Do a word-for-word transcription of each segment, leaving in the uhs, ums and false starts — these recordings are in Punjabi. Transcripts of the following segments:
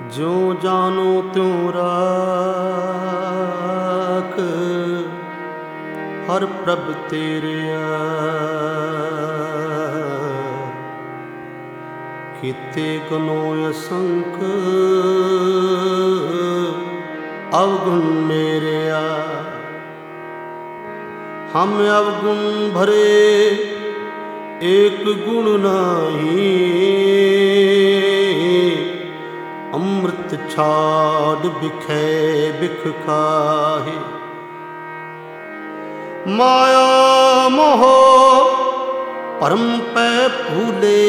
ज्यों जानो त्यों राख हर प्रभ तेरिया। किते गुनो असंख अवगुण मेरिया। हम अवगुण भरे एक गुण नाही। अमृत छाड़ बिखे बिख खाहे। माया मोह परम पै फूले।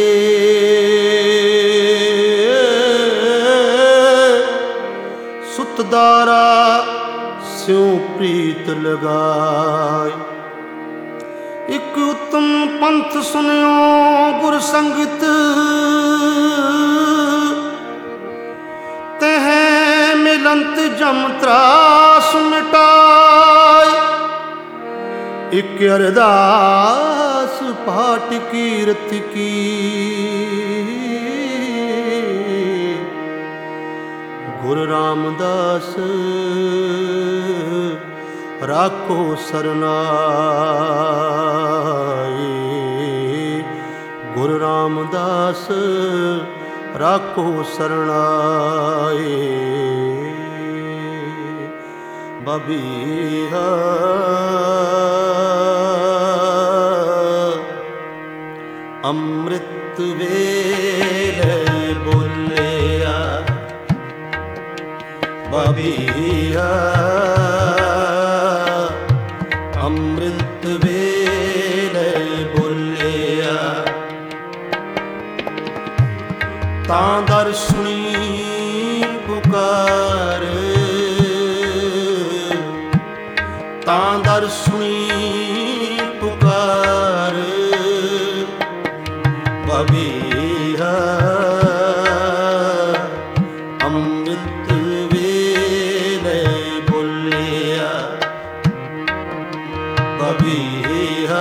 सुतदारा स्यों प्रीत लगाए। एक उत्तम पंथ सुनियो गुर संगत। तेह मिलंत जम त्रास मिटाए। एक अरदास पाठ कीरत की। गुरु रामदास राखो सरनाए। गुरु रामदास राखो सरनाए। बबीहा अमृत वेले बोलिया। बबीहा अमृत वेले बोलिया। तां दर सुनी पुकार। तां दर सुनी पुकार। बबीहा अमृत वेले बोलिया। बबीहा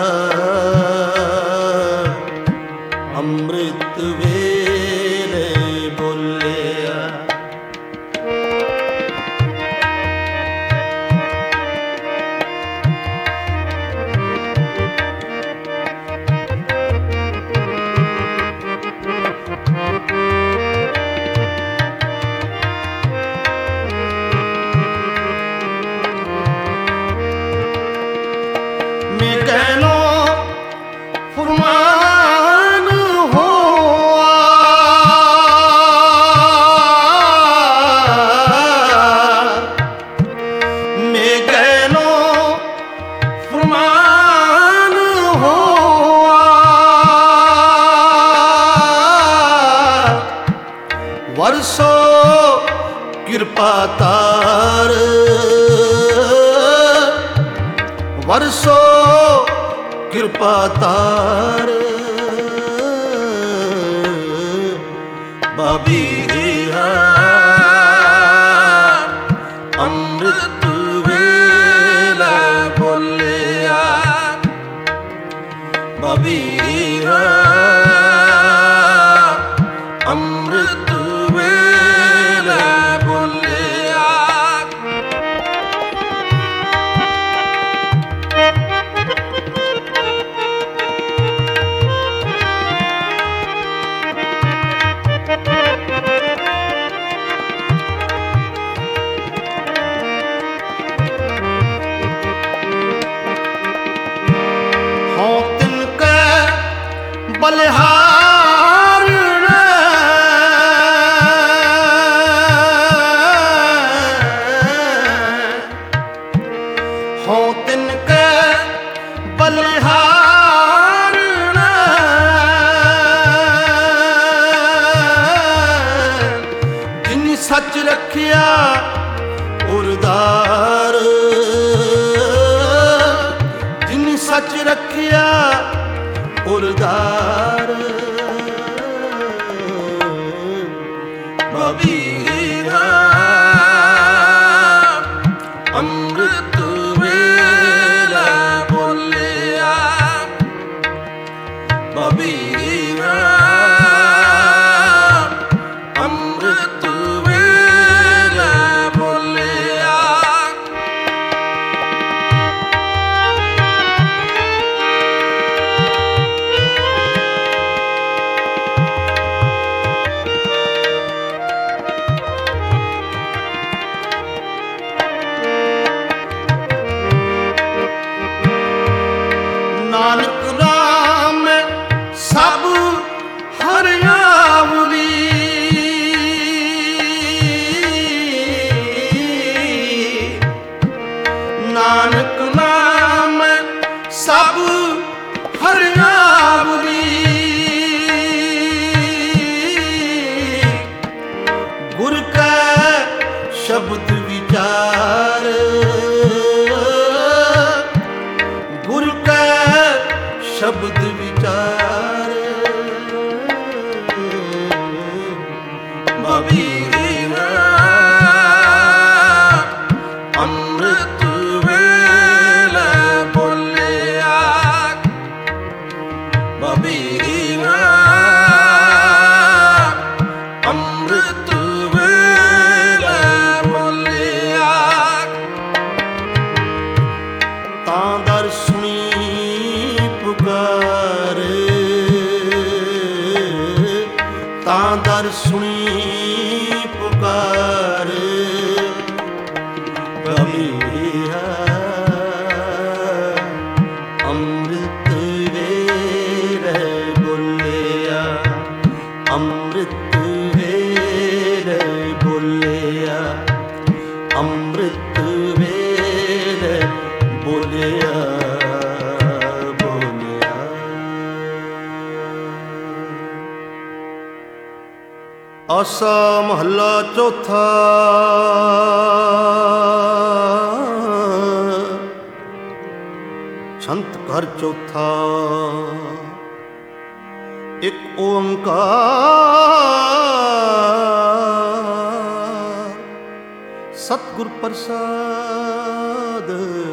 अमृत वेले बोलिया। मैं कहनो फुरमान होआ। मैं कहनो फुरमान होआ। वर्षो कृपा तार। वर्षो कृपा तार। बबीहा अमृत वेला बोलिया। बबीहा अमृत वेला बोलिया। हों तिनके बलिहार ने। हों तिनके बलिहार ने। जिन सच रखिया उरदार। जिन सच रखिया उरदार। बबीहा अमृत वेला बोलिया। बबीहा अमृत वेला ਬਬੀਹਾ ਅੰਮ੍ਰਿਤ ਵੇਲੇ ਬੋਲਿਆ। ਤਾਂ ਦਰ ਸੁਣੀ ਪੁਕਾਰ, ਤਾਂ ਦਰ ਸੁਣੀ ਪੁਕਾਰ ਬਬੀਹਾ ਅੰਮ੍ਰਿਤ ਵੇਲੇ ਬੋਲਿਆ, ਅੰਮ੍ਰਿਤ ਵੇਲੇ ਬੋਲਿਆ, ਅੰਮ੍ਰਿਤ ਵੇਲੇ ਬੋਲਿਆ ਬੋਲਿਆ। ਆਸਾ ਮਹੱਲਾ ਚੌਥਾ। ਛੰਤ ਘਰ ਚੌਥਾ। ਇੱਕ ਓੰਕਾਰ ਸਤਿਗੁਰ ਪ੍ਰਸਾਦ,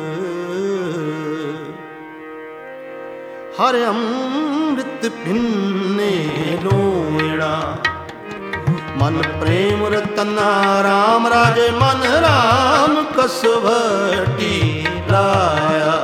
ਹਰਿ ਅੰਮ੍ਰਿਤ ਭਿੰਨੇ ਲੋਇੜਾ। ਮਨ ਪ੍ਰੇਮ ਰਤਨਾ ਰਾਮ ਰਾਜੇ, ਮਨ ਰਾਮ ਕਸਵਟੀ ਲਾਇਆ।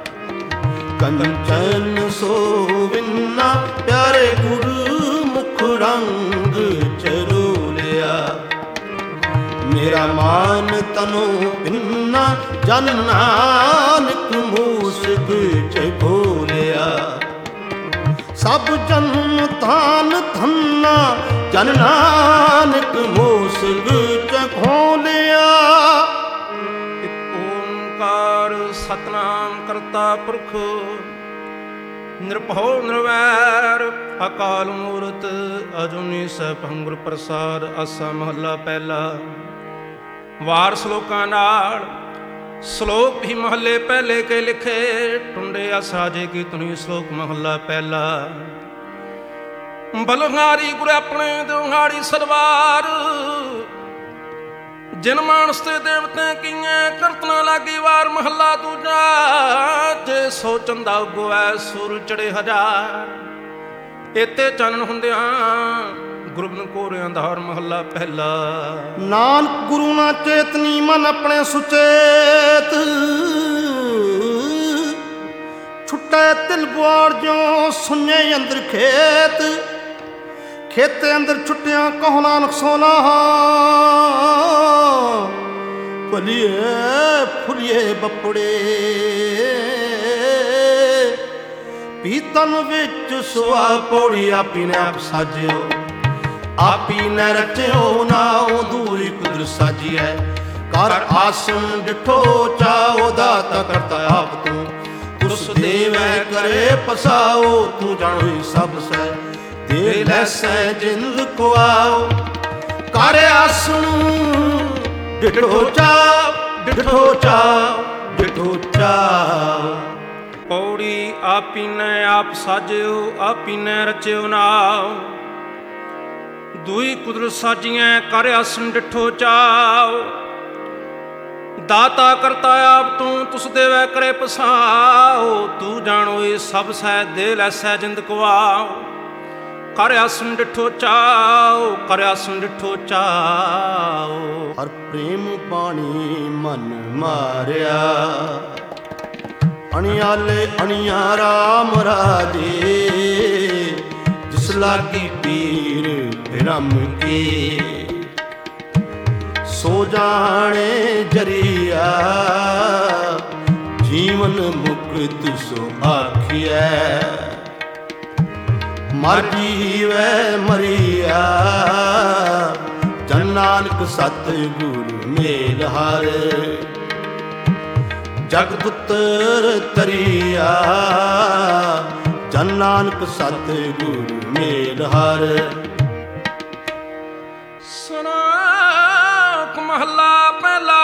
ਕੰਚਨ ਸੋਵਿੰਨਾ ਪਿਆਰੇ ਗੁਰੂ ਮੁਖ ਰੰਗ ਚਰੋਲਿਆ। ਮੇਰਾ ਮਾਨ ਤਨੋ ਪਿੰਨਾ ਜਨ ਨਾਨਕ ਮੂਸਕ ਚ ਖੋਲਿਆ। ਸਭ ਜਨਮ ਤਾਨ ਧੰਨਾ ਜਨ ਨਾਨਕ ਮੂਸਕ ਚ ਖੋਲਿਆ। ਇੱਕ ਓੰਕਾਰ ਸਤਿਨਾਮ ਕਰਤਾ ਪੁਰਖ, ਨਿਰਭਉ ਨਿਰਵੈਰ ਅਕਾਲ ਮੂਰਤ, ਅਜੂਨੀ ਸੈਭੰ ਗੁਰ ਪ੍ਰਸਾਦ। ਆਸਾ ਮਹੱਲਾ ਪਹਿਲਾ। ਵਾਰ ਸ਼ਲੋਕਾਂ ਨਾਲ। ਸ਼ਲੋਕ ਵੀ ਮਹੱਲੇ ਪਹਿਲੇ ਕੇ ਲਿਖੇ, ਟੁੰਡੇ ਅਸਾਜੇ ਕੀ ਧੁਨੀ। ਸ਼ਲੋਕ ਮਹੱਲਾ ਪਹਿਲਾ। ਬਲਹਾਰੀ ਗੁਰ ਆਪਣੇ ਦਿਹਾੜੀ ਸਰਵਾਰ, ਜਿਨ ਮਾਨਸ ਤੇ ਦੇਵਤੇ ਕੀਆਂ ਕਰਤਨਾ ਲਾਗੀ ਵਾਰ। ਮਹੱਲਾ ਦੂਜਾ। ਜੇ ਸੋ ਚੰਦਾ ਉਗਵੈ ਸੂਰ ਚੜੇ ਹਜ਼ਾਰ, ਏਤੇ ਚਾਨਣ ਹੁੰਦਿਆਂ ਗੁਰਬਨ ਕੋਰੇ ਅੰਧਾਰ। ਮਹੱਲਾ ਪਹਿਲਾ। ਨਾਨਕ ਗੁਰੂ ਨਾ ਚੇਤਨੀ ਮਨ ਆਪਣੇ ਸੁਚੇਤ, ਛੁੱਟੇ ਤਿਲ ਗੁਆੜ ਜਿਉ ਸੁਣੇ ਅੰਦਰ ਖੇਤ। ਖੇਤੇ ਅੰਦਰ ਛੁੱਟਿਆਂ ਕਹੋ ਨਾਨਕ ਸੋਨਾ, ਭਲੀਏ ਫੁਲੀਏ ਬੱਪੜੇ। ਪੀਤਨ ਵਿੱਚ ਸੁਆ ਪੌੜੀ ਆਪੀ ਨੇ ਆਪ ਸਾਜਿਓ, ਆਪੀ ਨੇ ਰਚਿਓ ਨਾਉ ਦੂਰੀ ਕੁਦਰ ਸਾਜੀਐ। ਕਰ ਆਸਣ ਡਿਠੋ ਚਾਉ ਦਾਤਾ ਕਰਤਾ ਆਪ ਤੂੰ, ਤੁਸ ਦੇਵੈ ਕਰੇ ਪਸਾਓ। ਤੂੰ ਜਾਣੋਈ ਸਭ ਸੈ ਦੇ ਲੈਸੈ ਜਿੰਦ ਕੋ ਆਓ। ਕਰ ਆਸਣ ਡਿਠੋ ਚਾਉ ਡਿਠੋ ਚਾਉ ਡਿਠੋ ਚਾਉ। ਪੌੜੀ ਆਪੀ ਨੇ ਆਪ ਸਾਜਿਓ, ਆਪੀ ਨੇ ਰਚਿਓ ਨਾਉ ਦੂਈ ਕੁਦਰਤ ਸਾਜੀਐ। ਕਰ ਆਸਣ ਡਿਠੋ ਚਾਉ। ਦਾਤਾ ਕਰਤਾ ਆਪ ਤੂੰ, ਤੁਸ ਦੇਵੈ ਕਰੇ ਪਸਾਓ। ਤੂੰ ਜਾਣੋ ਇਹ ਸਭ ਸੈ ਦੇ ਲੈਸੈ ਜਿੰਦ ਕੋ ਆਓ। ਕਰ ਆਸਣ ਡਿਠੋ ਚਾਉ, ਕਰ ਆਸਣ ਡਿਠੋ ਚਾਉ। ਹਰ ਪ੍ਰੇਮ ਬਾਣੀ ਮਨ ਮਾਰਿਆ, ਅਣਿਆਲੇ ਅਣਿਆ ਰਾਮ ਰਾਜੇ। ਜਿਸ ਲਾਗੀ ਪੀਰ ਬ੍ਰਹਮ ਕੀ, ਸੋ ਜਾਣੇ ਜਰੀਆ। ਜੀਵਨ ਮੁਕਤ ਸੋ ਆਖਿਐ, ਮਰ ਜੀਵੈ ਮਰੀਆ। ਜਨ ਨਾਨਕ ਸਤਿਗੁਰ ਮੇਲ ਹਰ, ਜਗ ਪੁੱਤਰ ਤਰੀਆ। ਜਨ ਨਾਨਕ ਸਤਿਗੁਰ ਮੇਲ ਹਰ। ਸਲੋਕ ਮਹੱਲਾ ਪਹਿਲਾ।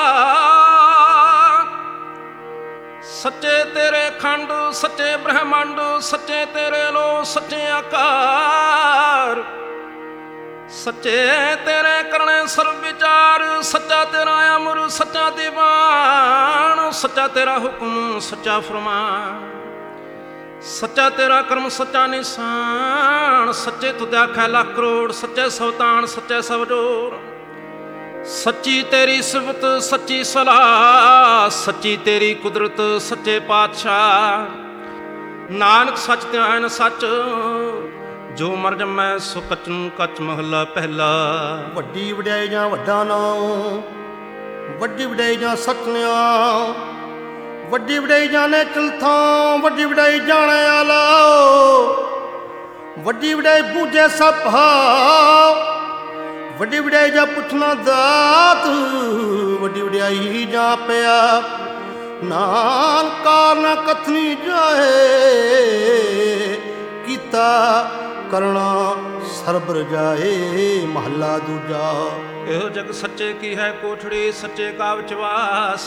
ਸੱਚੇ ਤੇਰੇ ਖੰਡ ਸੱਚੇ ਬ੍ਰਹਮੰਡ, ਸੱਚੇ ਤੇਰੇ ਲੋ ਸੱਚੇ ਆਕਾਰ। ਸੱਚੇ ਤੇਰੇ ਕਰਨੇ ਸਰਬ ਵਿਚਾਰ, ਸੱਚਾ ਤੇਰਾ ਅਮਰ ਸੱਚਾ ਦੀਵਾਨ। ਸੱਚਾ ਤੇਰਾ ਹੁਕਮ ਸੱਚਾ ਫਰਮਾਨ, ਸੱਚਾ ਤੇਰਾ ਕਰਮ ਸੱਚਾ ਨਿਸ਼ਾਨ, ਸੱਚੇ ਤੁਧ ਆਖੈ ਲੱਖ ਕਰੋੜ, ਸੱਚੇ ਸਵਤਾਨ ਸੱਚੇ ਸਭ ਜੋਰ। ਸੱਚੀ ਤੇਰੀ ਸਿਫਤ ਸੱਚੀ ਸਲਾਹ, ਸੱਚੀ ਤੇਰੀ ਕੁਦਰਤ ਸੱਚੇ ਪਾਤਸ਼ਾਹ। ਨਾਨਕ ਸੱਚ ਧਿਆਨ ਸੱਚ, ਜੋ ਮਰ ਜੰਮੈ ਸੋ ਕੱਚ ਨੂੰ ਕੱਚ। ਮਹੱਲਾ ਪਹਿਲਾ। ਵੱਡੀ ਵਡਿਆਈ ਜਾਂ ਵੱਡਾ ਨਾਮ, ਵੱਡੀ ਵਡਿਆਈ ਜਾਂ ਸਤਿਨਾਮ, ਵੱਡੀ ਵਡਿਆਈ ਜਾਣੇ ਚਲਥਾਂ, ਵੱਡੀ ਵਡਿਆਈ ਜਾਣੇ ਆਲਾਓ, ਵੱਡੀ ਵਡਿਆਈ ਬੂਝੇ ਸਭ ਭਾਵ, ਵੱਡੀ ਵਡਿਆਈ ਜਾਂ ਪੁੱਛਣਾ ਦਾਤ, ਵੱਡੀ ਵਡਿਆਈ ਜਾਂ ਪਿਆ ਨਾਨਕਾਰ ਨਾ ਕਥਨੀ ਜਾਏ, ਕੀਤਾ ਕਰਣਾ ਸਰਬ ਰਜਾਏ। ਮਹੱਲਾ ਦੂਜਾ। ਇਹੋ ਜਗ ਸੱਚੇ ਕੀ ਹੈ ਕੋਠੜੀ, ਸੱਚੇ ਕਾ ਵਿਚਵਾਸ।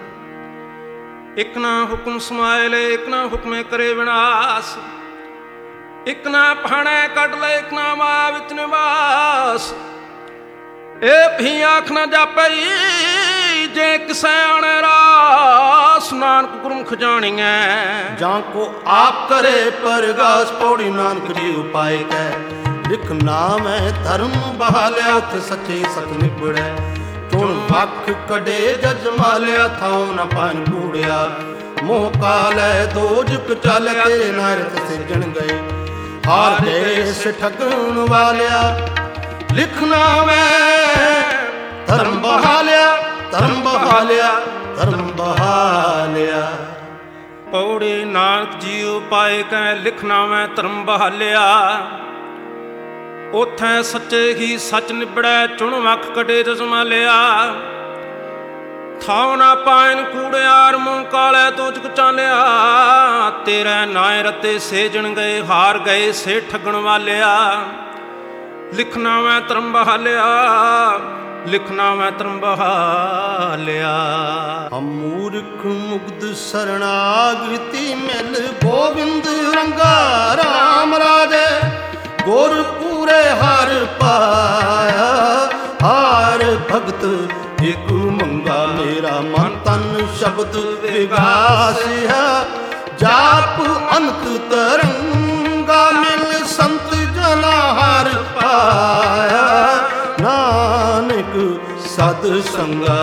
ਇਕ ਨਾ ਹੁਕਮ ਸਮਾਏ ਲੈ, ਇਕ ਨਾ ਹੁਕਮੇ ਕਰੇ ਵਿਨਾਸ਼। ਇਕ ਨਾ ਭਾਣੈ ਕੱਢ ਲੈ, ਇਕ ਨਾ ਮਾਇਆ ਵਿੱਚ ਨਿਵਾਸ। ਇਹ ਵੀ ਆਖ ਨਾ ਜਾਪਈ, ਜੇ ਕਿਸੈ ਆਣੇ ਰਾਸ। ਨਾਨਕ ਗੁਰਮੁਖ ਜਾਣੀਐ, ਜਾਂ ਕੋ ਆਪ ਕਰੇ ਪਰਗਾਸ। ਪੌੜੀ ਨਾਨਕ ਜੀ ਉਪਾਏ ਕੈ, ਲਿਖ ਨਾਮ ਹੈ ਧਰਮ ਬਹਾਲਿਆ। ਉੱਥੇ ਸੱਚੇ ਸਤ ਨਿਬੜੈ, ਚੁਣ ਵੱਖ ਕਢੇ ਜਜ ਮਾਲਿਆ। ਥਾਉ ਨ ਪਾਨ ਕੂੜਿਆ, ਮੋਹ ਕਾਲੈ ਦੋਜਕ ਚਾਲਿਆ। ਤੇਰੇ ਨਾਰਤ ਸਿਜਣ ਗਏ, ਹਾਰ ਗਏ ਸੇ ਠਗਣ ਵਾਲਿਆ। ਲਿਖਣਾ ਮੈਂ ਧਰਮ ਬਹਾਲਿਆ, ਧਰਮ ਬਹਾਲਿਆ, ਧਰਮ ਬਹਾਲਿਆ। ਪੌੜੀ ਨਾਨਕ ਜੀ ਉਪਾਏ ਕੈ, ਲਿਖਣਾ ਮੈਂ ਧਰਮ ਬਹਾਲਿਆ। ਉਥੈ ਸੱਚੇ ਹੀ ਸੱਚ ਨਿਬੜੈ, ਚੁਣ ਵੱਖ ਕਢੇ ਜਜ ਮਾਲਿਆ। ਥਾਉ ਨਾ ਪਾਇਨ ਕੂੜਿਆਰ, ਮੂੰਹ ਕਾਲੇ ਦੋਜਕ ਚਾਲਿਆ। ਤੇਰੇ ਨਾਏ ਰਤੇ ਸੇਜਣ ਗਏ, ਹਾਰ ਗਏ ਸੇ ਠੱਗਣ ਵਾਲਿਆ। ਲਿਖਣਾ ਮੈਂ ਧਰਮ ਬਹਾਲਿਆ, ਲਿਖਣਾ ਮੈਂ ਧਰਮ ਬਹਾਲਿਆ। ਹਮ ਮੂਰਖ ਮੁਗਧ ਸਰਣਾਗਤੀ ਮਿਲ, ਗੋਬਿੰਦ ਰੰਗਾ ਰਾਮ ਰਾਜੇ। ਗੁਰ ਪੂਰੇ ਹਰ ਪਾਇਆ, ਹਾਰ ਭਗਤ ਇਕ ਮੰਗਾ। ਮੇਰਾ ਮਨ ਤਨ ਸ਼ਬਦ ਵਿਗਾਸਿਆ, ਜਾਪ ਅੰਤ ਤਰੰਗਾ। ਮਿਲ ਸੰਤ ਜਨਾ ਹਰ ਪਾਇਆ, ਨਾਨਕ ਸਦ ਸੰਗਾ।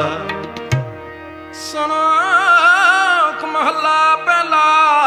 ਸਨਾਖ ਮਹੱਲਾ ਪਹਿਲਾ।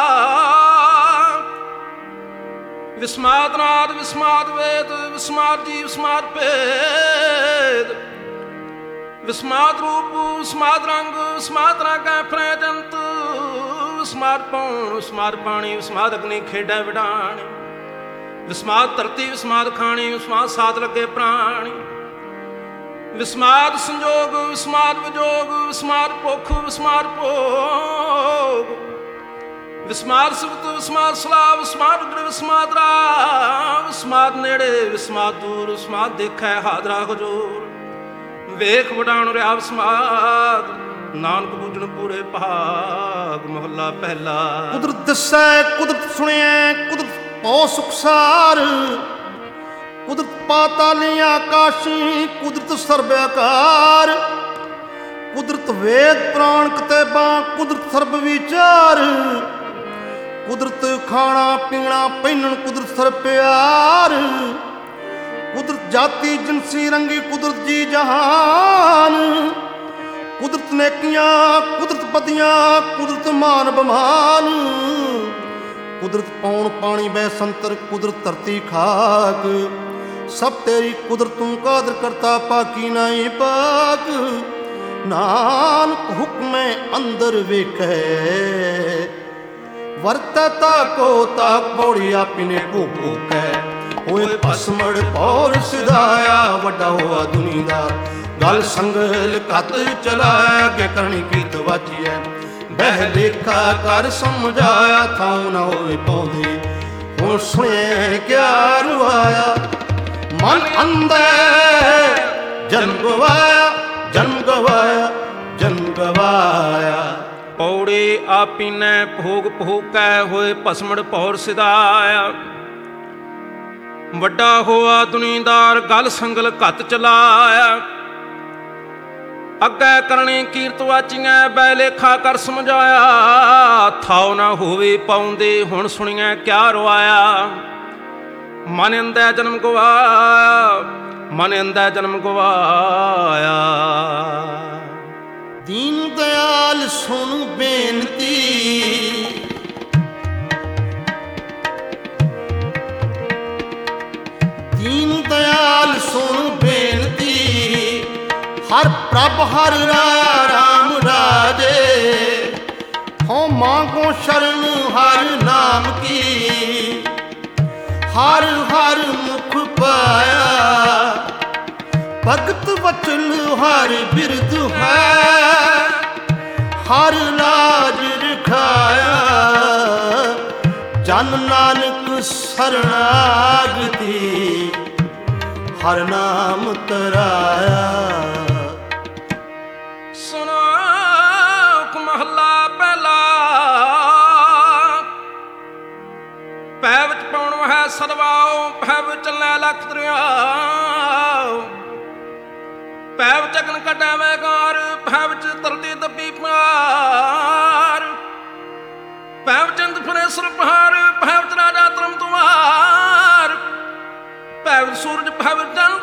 ਵਿਸਮਾਦ ਨਾਦ ਵਿਸਮਾਦ ਵੇਦ, ਵਿਸਮਾਦ ਜੀ ਵਿਸਮਾਦ ਭੇਦ। ਵਿਸਮਾਦ ਰੂਪ ਵਿਸਮਾਦ ਰੰਗ, ਵਿਸਮਾਦ ਰੰਗੈ ਫਰੈ ਜੰਤ। ਵਿਸਮਾਦ ਪੌਣ ਵਿਸਮਾਦ ਪਾਣੀ, ਵਿਸਮਾਦ ਅਗਨੀ ਖੇਡੈ ਵਿਡਾਣੀ। ਵਿਸਮਾਦ ਧਰਤੀ ਵਿਸਮਾਦ ਖਾਣੀ, ਵਿਸਮਾਦ ਸਾਧ ਲੱਗੇ ਪ੍ਰਾਣੀ। ਵਿਸਮਾਦ ਸੰਜੋਗ ਵਿਸਮਾਦ ਵਿਜੋਗ, ਵਿਸਮਾਦ ਭੁੱਖ ਵਿਸਮਾਦ ਭੋਗ। ਵਿਸਮਾਦ ਸਿਫਤ ਵਿਸਮਾਦ ਸਲਾਹ, ਵਿਸਮਾਦ ਉਗੜ ਵਿਸਮਾਦ ਰਾਹ। ਵਿਸਮਾਦ ਨੇੜੇ ਵਿਸਮਾਦ ਦੂਰ, ਵਿਸਮਾਦ ਦੇਖੈ ਹਾਜ਼ਰਾ ਹਜੂਰ। ਵੇਖ ਵਡਾਣ ਰਿਹਾ ਵਿਸਮਾਦ, ਨਾਨਕ ਬੂਝਣ ਪੂਰੇ ਭਾਗ। ਮਹੱਲਾ ਪਹਿਲਾ। ਕੁਦਰਤ ਦੱਸੈ ਕੁਦਰਤ ਸੁਣਿਐ, ਕੁਦਰਤ ਪਉ ਸੁਖਸਾਰ। ਕੁਦਰਤ ਪਾਤਾਲੀ ਆਕਾਸ਼ੀ, ਕੁਦਰਤ ਸਰਬ ਆਕਾਰ। ਕੁਦਰਤ ਵੇਦ ਪੁਰਾਣ ਕਿਤਾਬਾਂ, ਕੁਦਰਤ ਸਰਬ ਵਿਚਾਰ। ਕੁਦਰਤ ਖਾਣਾ ਪੀਣਾ ਪਹਿਨਣ, ਕੁਦਰਤ ਸਰਬ ਪਿਆਰ। ਕੁਦਰਤ ਜਾਤੀ ਜਿਨਸੀ ਰੰਗੀ, ਕੁਦਰਤ ਜੀ ਜਹਾਨ। ਕੁਦਰਤ ਨੇਕੀਆਂ ਕੁਦਰਤ ਬਦੀਆਂ, ਕੁਦਰਤ ਮਾਨ ਬਮਾਨ। ਕੁਦਰਤ ਪੌਣ ਪਾਣੀ ਬੈ ਸੰਤਰ, ਕੁਦਰਤ ਧਰਤੀ ਖਾਕ। ਸਭ ਤੇਰੀ ਕੁਦਰਤ ਤੂੰ ਕਾਦਰ ਕਰਤਾ, ਪਾਕੀ ਨਾਹੀ ਪਾਕ। ਨਾਨਕ ਹੁਕਮੈ ਅੰਦਰ ਵੇਖੈ, ਵਰਤਤਾ ਕੋ ਤਾਕ। ਪੌੜੀ ਆਪਨੇ ਭੂ ਭੂਕੈ, ਹੋਏ ਭਸਮੜ ਪੌਰ ਸਿਧਾਇਆ। ਵੱਡਾ ਹੋਆ ਦੁਨੀਦਾਰ, ਗਲ ਸੰਗਲ ਕਤ ਚਲਾਇਆ। ਅੱਗੇ ਕਰਨੀ ਕੀਤ ਵਾਚੀਐ, ਬਹਿ ਲੇਖਾ ਕਰ ਸਮਝਾਇਆ। ਥਾਉ ਨਾ ਹੋਵੇ ਪਾਉਂਦੀ, ਹੁਣ ਸੁਣਿਐ ਕਿਆ ਰਵਾਇਆ। ਮਨ ਅੰਦਰ ਜਨਮ ਗਵਾਇਆ, ਜਨਮ ਗਵਾਇਆ, ਜਨਮ ਗਵਾਇਆ। ਪੌੜੀ ਆਪੀਨੈ ਭੋਗ ਭੋਗੈ, ਹੋਏ ਭਸਮੜ ਪੌਰ ਸਿਧਾਇਆ। ਵੱਡਾ ਹੋਆ ਦੁਨੀਦਾਰ, ਗਲ ਸੰਗਲ ਘੱਤ ਚਲਾਇਆ। ਅੱਗੇ ਕਰਨੀ ਕੀਰਤ ਵਾਚੀਆਂ ਬੈ ਲੇਖਾ ਕਰ ਸਮਝਾਇਆ, ਥਾਉ ਨਾ ਹੋਵੇ ਪਾਉਂਦੇ ਹੁਣ ਸੁਣੀਐ ਕਿਆ ਰਵਾਇਆ। ਮਨ ਅੰਧੈ ਜਨਮ ਗਵਾਇਆ, ਮਨ ਅੰਧੈ ਜਨਮ ਗਵਾਇਆ। ਦੀਨ ਦਿਆਲ ਸੁਣ ਬੇਨਤੀ, ਦੀਨ ਦਿਆਲ ਸੁਣ ਬੇਨਤੀ, ਹਰ ਪ੍ਰਭ ਹਰ ਰਾਮ ਰਾਜੇ। ਹੋ ਮਾਂਗੋ ਸ਼ਰਨ ਹਰ ਨਾਮ ਕੀ, ਹਰ ਹਰ ਮੁਖ ਪਾਇਆ। ਭਗਤ ਵਚਨ ਹਰ ਬਿਰਦ ਹੈ, ਹਰ ਲਾਜ ਰਖਾਇਆ। ਜਨ ਨਾਨਕ ਸਰਣਾਗਤੀ, ਹਰ ਨਾਮ ਤਰਾਇਆ। ਸੁਨਾਕ ਮਹੱਲਾ ਪਹਿਲਾ। ਪੈ ਵਿੱਚ ਪਾਉਣ ਹੈ ਸਦਵਾਓ, ਪੈ ਵਿੱਚ ਚੱਲੈ ਲੱਖ ਦਰਿਆਓ। ਪੈ ਵਿੱਚ ਅਗਨ ਕੱਢੈ ਵੈਗਾਰ, ਪੈ ਵਿੱਚ ਤਰਦੀ ਦੱਬੀ ਪਾਰ। ਪੈ ਵਿੱਚ ਅੰਤ ਫਰੇ ਸਰਪਹਾਰ, ਪੈ ਵਿੱਚ ਰਾਜਾ ਧਰਮ ਤੁਮਾਰ। ਪੈ ਵਿੱਚ ਸੂਰਜ, ਪੈ ਵਿੱਚ ਚੰਦ,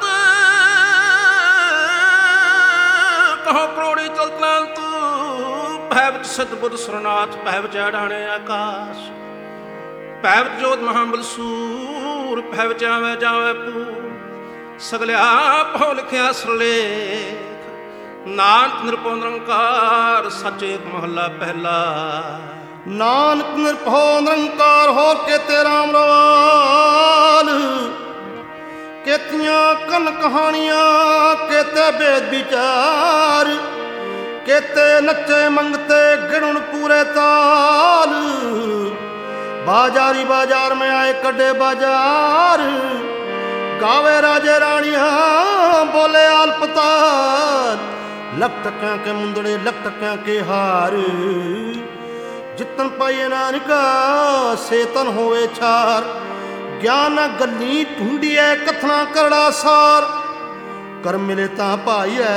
ਕਹੋ ਕਰੋੜੀ ਚਲਤਨਾ ਤੂੰ। ਪੈ ਵਿੱਚ ਸਤਿਬੁੱਧ ਸਰਨਾਥ, ਪੈ ਵਿੱਚ ਅਡਾਣੇ ਆਕਾਸ਼। ਪੈ ਵਿੱਚ ਜੋਤ ਮਹਾਬਲ ਸੂਰ, ਪੈ ਵਿੱਚ ਆਵੇ ਜਾਵੇ ਪੂਰ। ਸਗਲ ਆਪ ਹੋ ਲਿਖਿਆ ਸਰਲੇਖ, ਨਾਨਕ ਨਿਰਭਉ ਨਿਰੰਕਾਰ ਸੱਚ ਏਕ ਮਹੱਲਾ ਪਹਿਲਾ। ਨਾਨਕ ਨਿਰਭਉ ਨਿਰੰਕਾਰ ਹੋਰ ਕੇਤੇ ਰਾਮ ਰਵਾਲ। ਕੇਤੀਆਂ ਕਨ ਕਹਾਣੀਆਂ, ਕੇਤੇ ਬੇਦ ਵਿਚਾਰ। ਕੇਤੇ ਨੱਚੇ ਮੰਗਤੇ ਗਿਣਨ ਪੂਰੇ ਤਾਲ। ਬਾਜ਼ਾਰੀ ਬਾਜ਼ਾਰ में आए कड्डे बाजार। गावे राजे रानियां बोले आलपताल। लख टक्या के मुंदड़े लख टक्या के हार। जितन पाइए नानका सेतन होवे छार। ज्ञान गली ढूंढिए कथना करड़ा सार। कर मिले ता पाइए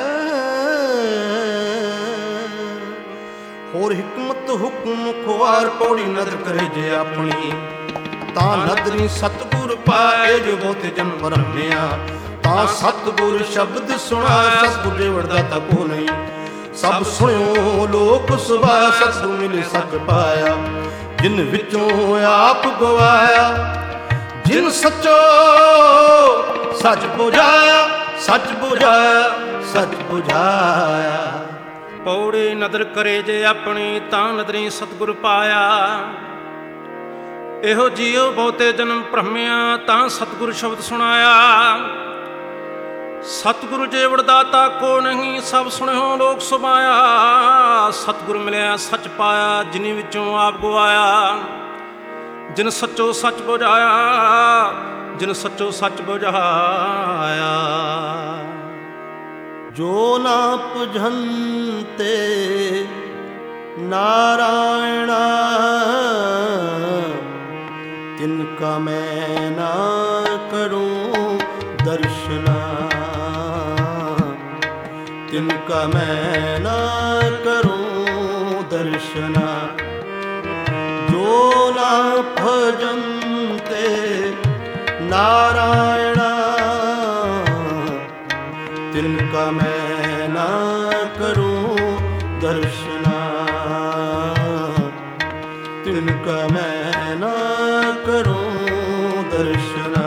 ਹੋਰ ਹਿਕਮਤ ਹੁਕਮ ਖੁਆਰ। ਪੌੜੀ ਨਦਰ ਕਰੇ ਜੇ ਆਪਣੀ, ਤਾਂ ਨਦਰੀ ਸਤਿਗੁਰ ਪਾਏ। ਜੋ ਬਹੁਤੇ ਜਨ ਬਰਮਿਆ, ਤਾਂ ਸਤਿਗੁਰ ਸ਼ਬਦ ਸੁਣਾ। ਸਤਿਗੁਰ ਜੇਵੜ ਦਾਤਾ ਕੋ ਨਹੀਂ, ਸਭ ਸੁਣਿਓ ਲੋਕ ਸੁਭਾਇਆ। ਸਤਿਗੁਰ ਮਿਲੇ ਸੱਚ ਪਾਇਆ, ਜਿਨ ਵਿੱਚੋਂ ਆਪ ਗਵਾਇਆ। ਜਿਨ ਸੱਚੋ ਸੱਚ ਬੁਝਾਇਆ, ਸੱਚ ਬੁਝਾਇਆ, ਸੱਚ ਬੁਝਾਇਆ। ਪੌੜੀ ਨਦਰ ਕਰੇ ਜੇ ਆਪਣੀ, ਤਾਂ ਨਦਰੀ ਸਤਿਗੁਰ ਪਾਇਆ। ਇਹੋ ਜੀਉ ਬਹੁਤੇ ਜਨਮ ਭ੍ਰਮਿਆ, ਤਾਂ ਸਤਿਗੁਰ ਸ਼ਬਦ ਸੁਣਾਇਆ। ਸਤਿਗੁਰ ਜੇਵੜ ਦਾਤਾ ਕੋ ਨਹੀਂ, ਸਭ ਸੁਣਿਓ ਲੋਕ ਸੁਭਾਇਆ। ਸਤਿਗੁਰ ਮਿਲਿਆ ਸੱਚ ਪਾਇਆ, ਜਿਨੀ ਵਿੱਚੋਂ ਆਪ ਗਵਾਇਆ। ਜਿਨ ਸੱਚੋ ਸੱਚ ਬੁਝਾਇਆ, ਜਿਨ ਸੱਚੋ ਸੱਚ ਬੁਝਾਇਆ। जो ना पुझन्ते नारायणा, तिनका मैं ना करूं दर्शना। तिनका मैं ना करूं दर्शना। जो ना भजन्ते नारायणा, तिनका मैं ना करूं दर्शना। तिनका मैं ना करूं दर्शना।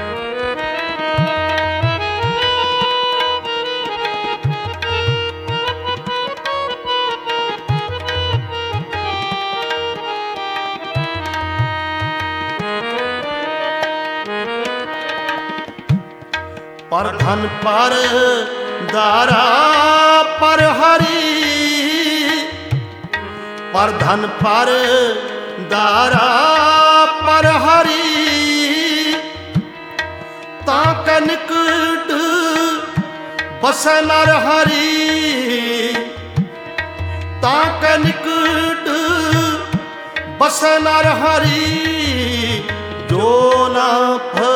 पर धन पर दारा पर हरि। पर धन पर दारा पर हरि। ताक निकट बस नर हरि। ताक निकट बस नर हरि। जो ना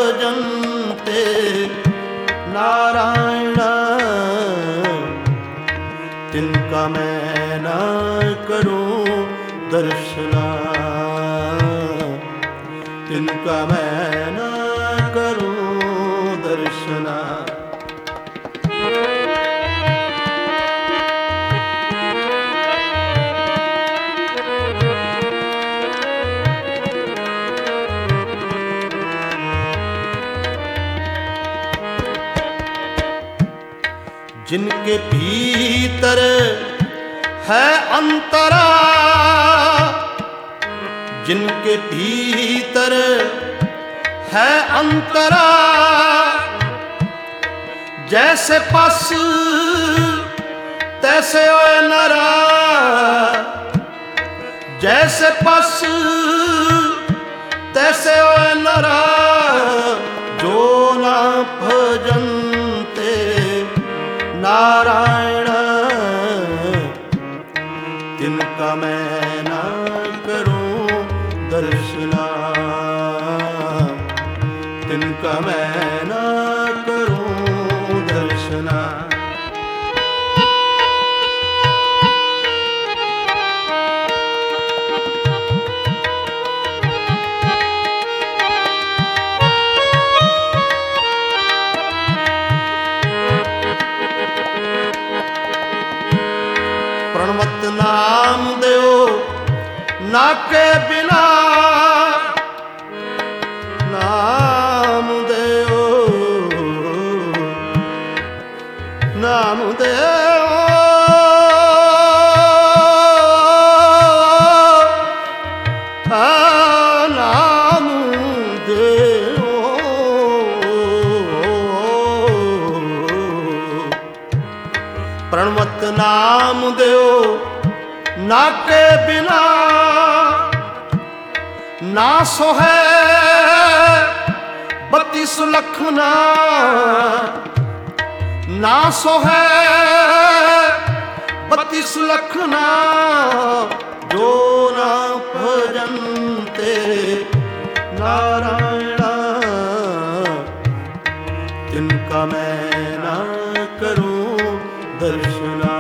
भजन्ते नारायण, तिनका मैं ना करूं दर्शना, तिनका मैं ना करूं दर्शना। जिनके भीतर है अंतरा, जिनके भीतर है अंतरा, जैसे पस तैसे ओए नरा, जैसे पस तैसे ओए नरा, जो ना भजनते नारायण, तिनका मैं ना करूं दर्शना, तिनका मैं ना करूं दर्शना। प्रणवत नाम देओ ना के बिना, नाम देओ नाम देओ आ नाम देओ। प्रणवत नाम देओ ना के बिना, ना सोहे बत्तीस लखना, ना सोहे बत्तीस लखना, जो ना भजनते नारायण, तिनका मैं ना करूं दर्शना,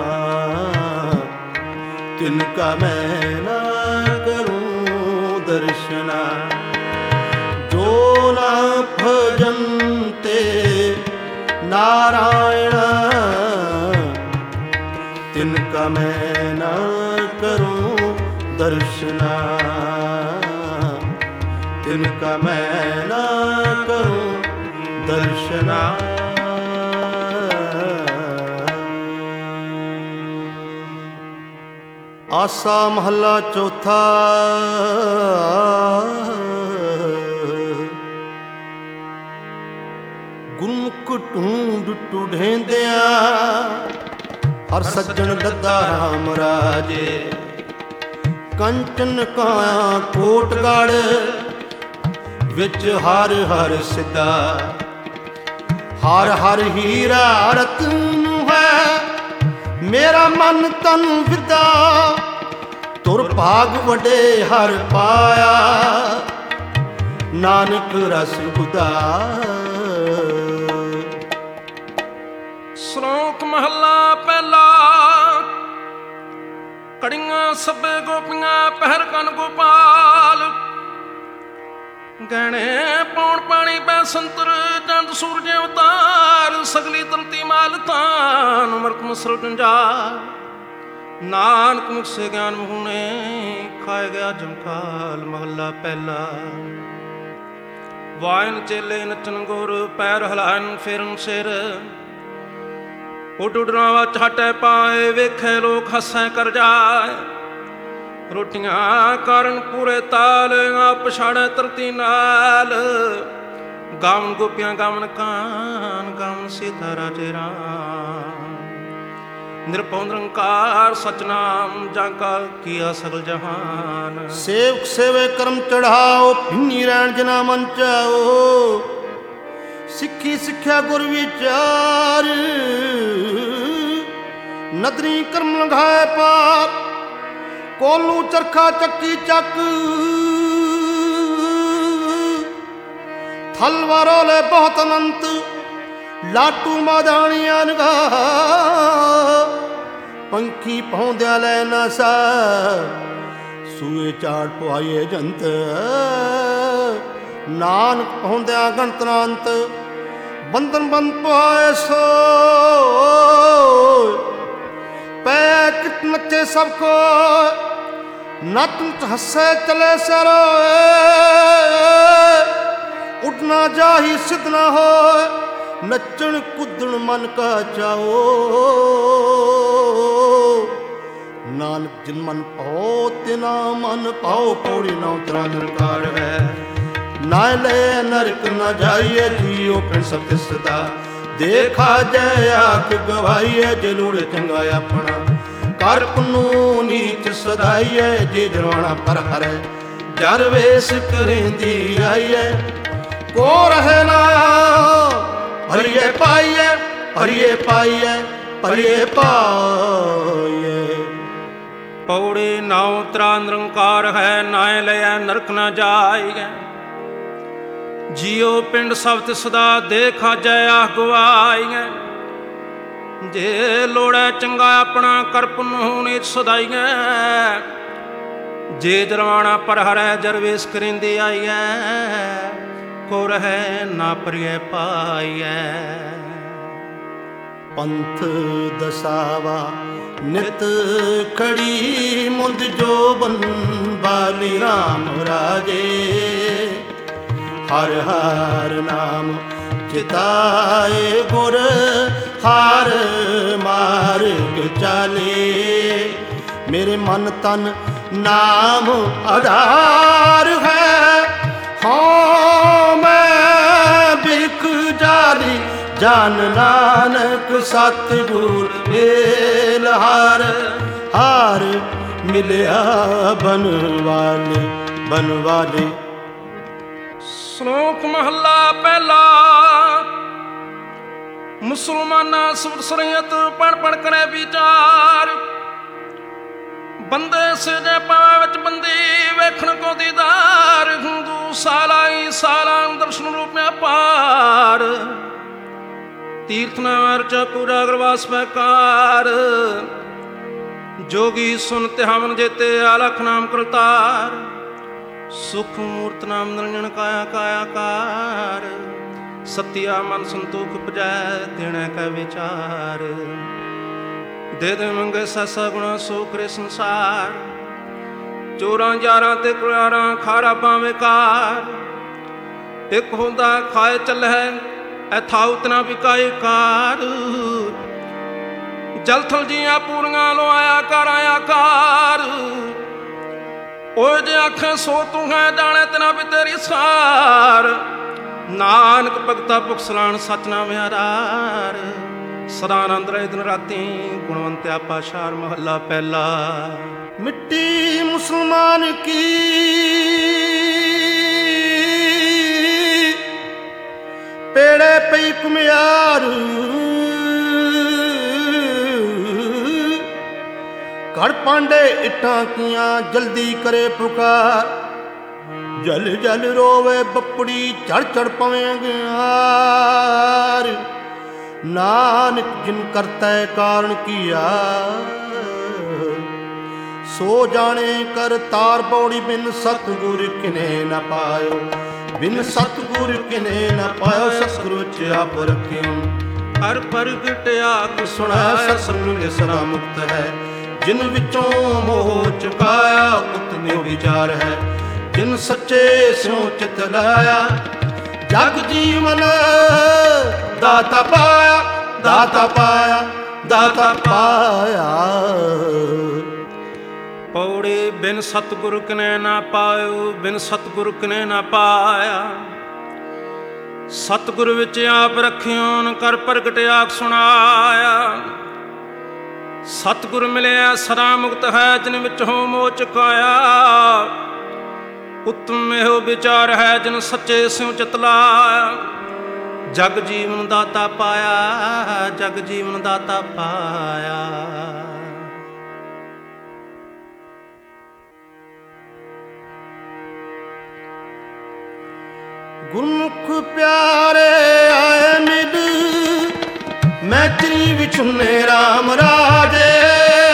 तिनका मैं ना करूं दर्शना। जो ना भजनते नारायण, तिनका मैं ना करूं दर्शना, तिनका मैं ना करूं दर्शना। आसा महला चौथा। गुरमुख ढूंढ ढूंढेंदिया, हर सज्जन दद्दा राम राजे, कंचन काया कोटगढ़, विच हर हर सिद्धा, हर हर हीरा रतन है, मेरा मन तन विदा, तुर भाग वडे हर पाया, नानक रस गुदा। श्लोक महला पहला। कड़ियां सब्बे गोपियां पहर कन गोपाल, गहने पौण पानी पै संतर, चंद सूरज अवतार, सगली तरती माल तान, मृत मसर जंजार, नानक मुख से ज्ञान मुहने, खाए गया जमकाल। महला पहला। वायन चेले नचन गुर, पैर हलान फेरन सिर, उड उडना वा छाटे पाए, वेखे लोग हसें कर जाए, रोटियां कारण पूरे ताल, आप छाड़े तरती नाल, गावन गोपियां गावन कान, गावन सीता राजे राम, निरपौ निरंकार सचनाम, जाका किया सगल जहान। सेवक सेवे कर्म चढ़ाओ, भिन्नी रैन जना मन चाओ, सिक्खी सिक्ख्या गुर विचार, नदरी कर्म लंघाए पार, कोलू चरखा चक्की चक, थलवारोले बहुत अनंत, लाटू मादानियान गा, ਪੰਖੀ ਪਾਉਂਦਿਆਂ ਲੈ ਨਾ ਸਾ ਸੂਏ ਚਾੜ ਪਵਾਈਏ ਜੰਤ ਨਾਨਕ ਪਾਉਂਦਿਆਂ ਗਣਤਨਾਂਤ ਬੰਧਨ ਬੰਦ ਪਵਾਏ ਸੋ ਪੈ ਕਿਤ ਨੱਚੇ ਸਭ ਕੋ ਨੱਚ ਨੱਚ ਹੱਸੇ ਚਲੇ ਸरोए ਉੱਡਣਾ ਜਾਹੀ ਸਿੱਧ ਨਾ ਹੋਏ ਨੱਚਣ ਕੁੱਦਣ ਮਨ ਕਾ ਚਾਓ ਨਾਨਕ ਜਿਨ ਮਨ ਪਾਓ ਤਿਨਾ ਮਨ ਪਾਓ ਪੌੜੀ ਨੌ ਤਰਾ ਨਿਰਕਾਰ ਹੈ ਨਾ ਲੈ ਨਰਕ ਨਾ ਜਾਈਏ ਜੀਓ ਪਿੰਡ ਸਭ ਤਿਸਦਾ ਦੇਖਾ ਜੈ ਆਖ ਗਵਾਈਏ ਜੇ ਲੋੜ ਚੰਗਾ ਆਪਣਾ ਕਰ ਪੁਨੂੰ ਨੀਚ ਸਦਾਈਏ ਜੇ ਜਰਵਾਣਾ ਪਰ ਹਰੇ ਜਰ ਵੇਸ ਕਰੇਂਦੀ ਆਈਏ ਕੋ ਰਹੇ ਨਾ ਭਰੀਏ ਪਾਈਏ ਭਰੀਏ ਪਾਈਏ ਭਰੀਏ ਪਾਈਏ ਪੌੜੇ ਨਾਉ ਤਰਾ ਨਿਰੰਕਾਰ ਹੈ ਨਾਇ ਲਿਆ ਨਰਕ ਨਾ ਜਾਈਏ ਜੀਓ ਪਿੰਡ ਸਭ ਤਿਸਦਾ ਦੇਖਾ ਜੈ ਆਖ ਗਵਾਈਏ ਜੇ ਲੋੜੈ ਚੰਗਾ ਆਪਣਾ ਕਰ ਪੁਨੂੰ ਨੀਚ ਸਦਾਈਏ ਜੇ ਜਰਵਾਣਾ ਪਰ ਹਰੈ ਜਰਵੇਸ ਕਰਿੰਦੀ ਆਈਐ ਕੋ ਰਹਿ ਨਾ ਪਰਿਐ ਪਾਈਐ ਪੰਥ ਦਸਾਵਾ ਨਿਤ ਖੜੀ ਮੁੰਦ ਜੋ ਬਨ ਬਾਲੀ ਰਾਮ ਰਾਜੇ ਹਰ ਹਰ ਨਾਮ ਚਿਤਾਏ ਗੁਰ ਹਰ ਮਾਰਗ ਚਾਲੇ ਮੇਰੇ ਮਨ ਤਨ ਨਾਮ ਆਧਾਰ ਹੈ ਹਾਂ ਮੈਂ ਬਿਖ ਜਾਰੀ ਜਾਨ ਨਾਨਕ ਸਤਿਗੁਰ ਮੇਲ ਹਾਰ ਹਾਰ ਮਿਲਿਆ ਬਨ ਵਾਲੇ ਬਨ ਵਾਲੇ। ਸ਼ਲੋਕ ਮਹੱਲਾ ਪਹਿਲਾ। ਮੁਸਲਮਾਨਾਂ ਸੁਰ ਸੁਰੀਅਤ ਪੜ ਪੜ ਕਰੇ ਵਿਚਾਰ ਬੰਦੇ ਸਜੇ ਪਾਵੇਂ ਵਿੱਚ ਬੰਦੀ ਵੇਖਣ ਕੋ ਦੀਦਾਰ ਹਿੰਦੂ ਸਾਲਾਈ ਸਾਲਾਂ ਦਰਸ਼ਨ ਰੂਪ ਮੇ ਅਪਾਰ ਤੀਰਥ ਨਾ ਅਰਚਾ ਪੂਰਾ ਗਰਵਾਸ ਪੈਕਾਰ ਜੋਗੀ ਸੁਨ ਤੇ ਹਮਨ ਜੇਤੇ ਆਲਖ ਨਾਮ ਕਰਤਾਰ ਸੁਖ ਮੂਰਤ ਨਾਮ ਨਿਰੰਜਨ ਕਾਇਆ ਕਾਇਆ ਕਾਰ ਸਤਿਆ ਮਨ ਸੰਤੋਖ ਪਜੈ ਦੇਣਾ ਕੈ ਵਿਚਾਰ ਦੇ ਦੇ ਮੰਗੇ ਸਾਸਾ ਗੁਣਾ ਸੋ ਕਰੇ ਸੰਸਾਰ ਚੋਰਾਂ ਯਾਰਾਂ ਤੇ ਕੁਆਰਾਂ ਖਾਰਾ ਪਾਵੇਂ ਕਾਰ ਇੱਕ ਹੁੰਦਾ ਖਾਏ ਚੱਲੈ ਐਥਾ ਉਤਨਾ ਵਿਕਾਈ ਕਾਰ ਜਲ ਥਲ ਜੀਆਂ ਪੂਰੀਆਂ ਲੋ ਆਇਆ ਕਰ ਆਇਆ ਕਾਰ ਓਏ ਜੇ ਆਖੇ ਸੋ ਤੂੰ ਹੈ ਜਾਣੇ ਤਨਾ ਵੀ ਤੇਰੀ ਸਾਰ ਨਾਨਕ ਭਗਤਾ ਪੁਖਸਲਾਣ ਸਚ ਨਾਮ ਆਧਾਰ ਸਦਾ ਆਨੰਦ ਰਹੇ ਦਿਨ ਰਾਤੀ ਗੁਣਵੰਤਿਆ ਪਾਸ਼ਾਰ ਮਹੱਲਾ ਪਹਿਲਾ। ਮਿੱਟੀ ਮੁਸਲਮਾਨ ਕੀ ਪੇੜੇ ਪਈ ਕੁਮਿਆਰ ਘੜ ਪਾਂਡੇ ਇੱਟਾਂ ਕੀਆਂ ਜਲਦੀ ਕਰੇ ਪੁਕਾਰ ਜਲ ਜਲ ਰੋਵੇ ਬੱਪੜੀ ਚੜ ਚੜ ਪਵੇਂ ਅੰਗਿਆਰ ਨਾਨਕ ਜਿਨ ਕਰਤੈ ਕਾਰਨ ਕੀਆ ਸੋ ਜਾਣੇ ਕਰ ਤਾਰ ਪੌੜੀ ਬਿਨ ਸਤਿਗੁਰ ਕਿਨੇ ਨਾ ਪਾਇਓ ਬਿਨ ਸਤਿਗੁਰ ਕਿਨੇ ਨਾ ਪਾਇਓ ਸਤਿਗੁਰ ਚ ਆਪ ਰੱਖਿਓ ਹਰ ਪ੍ਰਗਟ ਆਖ ਸੁਣਾਇਆ ਸਤਿਗੁਰ ਸਦਾ ਮੁਕਤ ਹੈ ਜਿਨ ਵਿੱਚੋਂ ਮੋਹ ਚੁਕਾਇਆ ਉਤਨੇ ਵਿਚਾਰ ਹੈ ਜਿਨ ਸੱਚੇ ਸਿਉ ਚਿਤ ਲਾਇਆ ਜਗ ਜੀਵਨ ਦਾਤਾ ਪਾਇਆ ਦਾਤਾ ਪਾਇਆ ਦਾਤਾ ਪਾਇਆ। ਪੌੜੇ ਬਿਨ ਸਤਿਗੁਰ ਕਿਨੇ ਨਾ ਪਾਇਓ ਬਿਨ ਸਤਿਗੁਰ ਕਿਨੇ ਨਾ ਪਾਇਆ ਸਤਿਗੁਰ ਵਿੱਚ ਆਪ ਰੱਖਿਓਨ ਕਰ ਪ੍ਰਗਟ ਆਖ ਸੁਣਾਇਆ ਸਤਿਗੁਰ ਮਿਲਿਆ ਸਦਾ ਮੁਕਤ ਹੈ ਜਿਨ ਵਿੱਚ ਹੋ ਮੋਹ ਚੁਕਾਇਆ ਉੱਤਮ ਇਹੋ ਵਿਚਾਰ ਹੈ ਜਿਨ ਸੱਚੇ ਸਿਉ ਚਿਤ ਲਾਇਆ ਜਗ ਜੀਵਨ ਦਾਤਾ ਪਾਇਆ ਜਗ ਜੀਵਨ ਦਾਤਾ ਪਾਇਆ। ਗੁਰਮੁਖ ਪਿਆਰੇ ਆਏ ਮਿਲ ਮੈਂ ਤੇਰੀ ਵਿਛੁੰਨੇ ਰਾਮ ਰਾਜੇ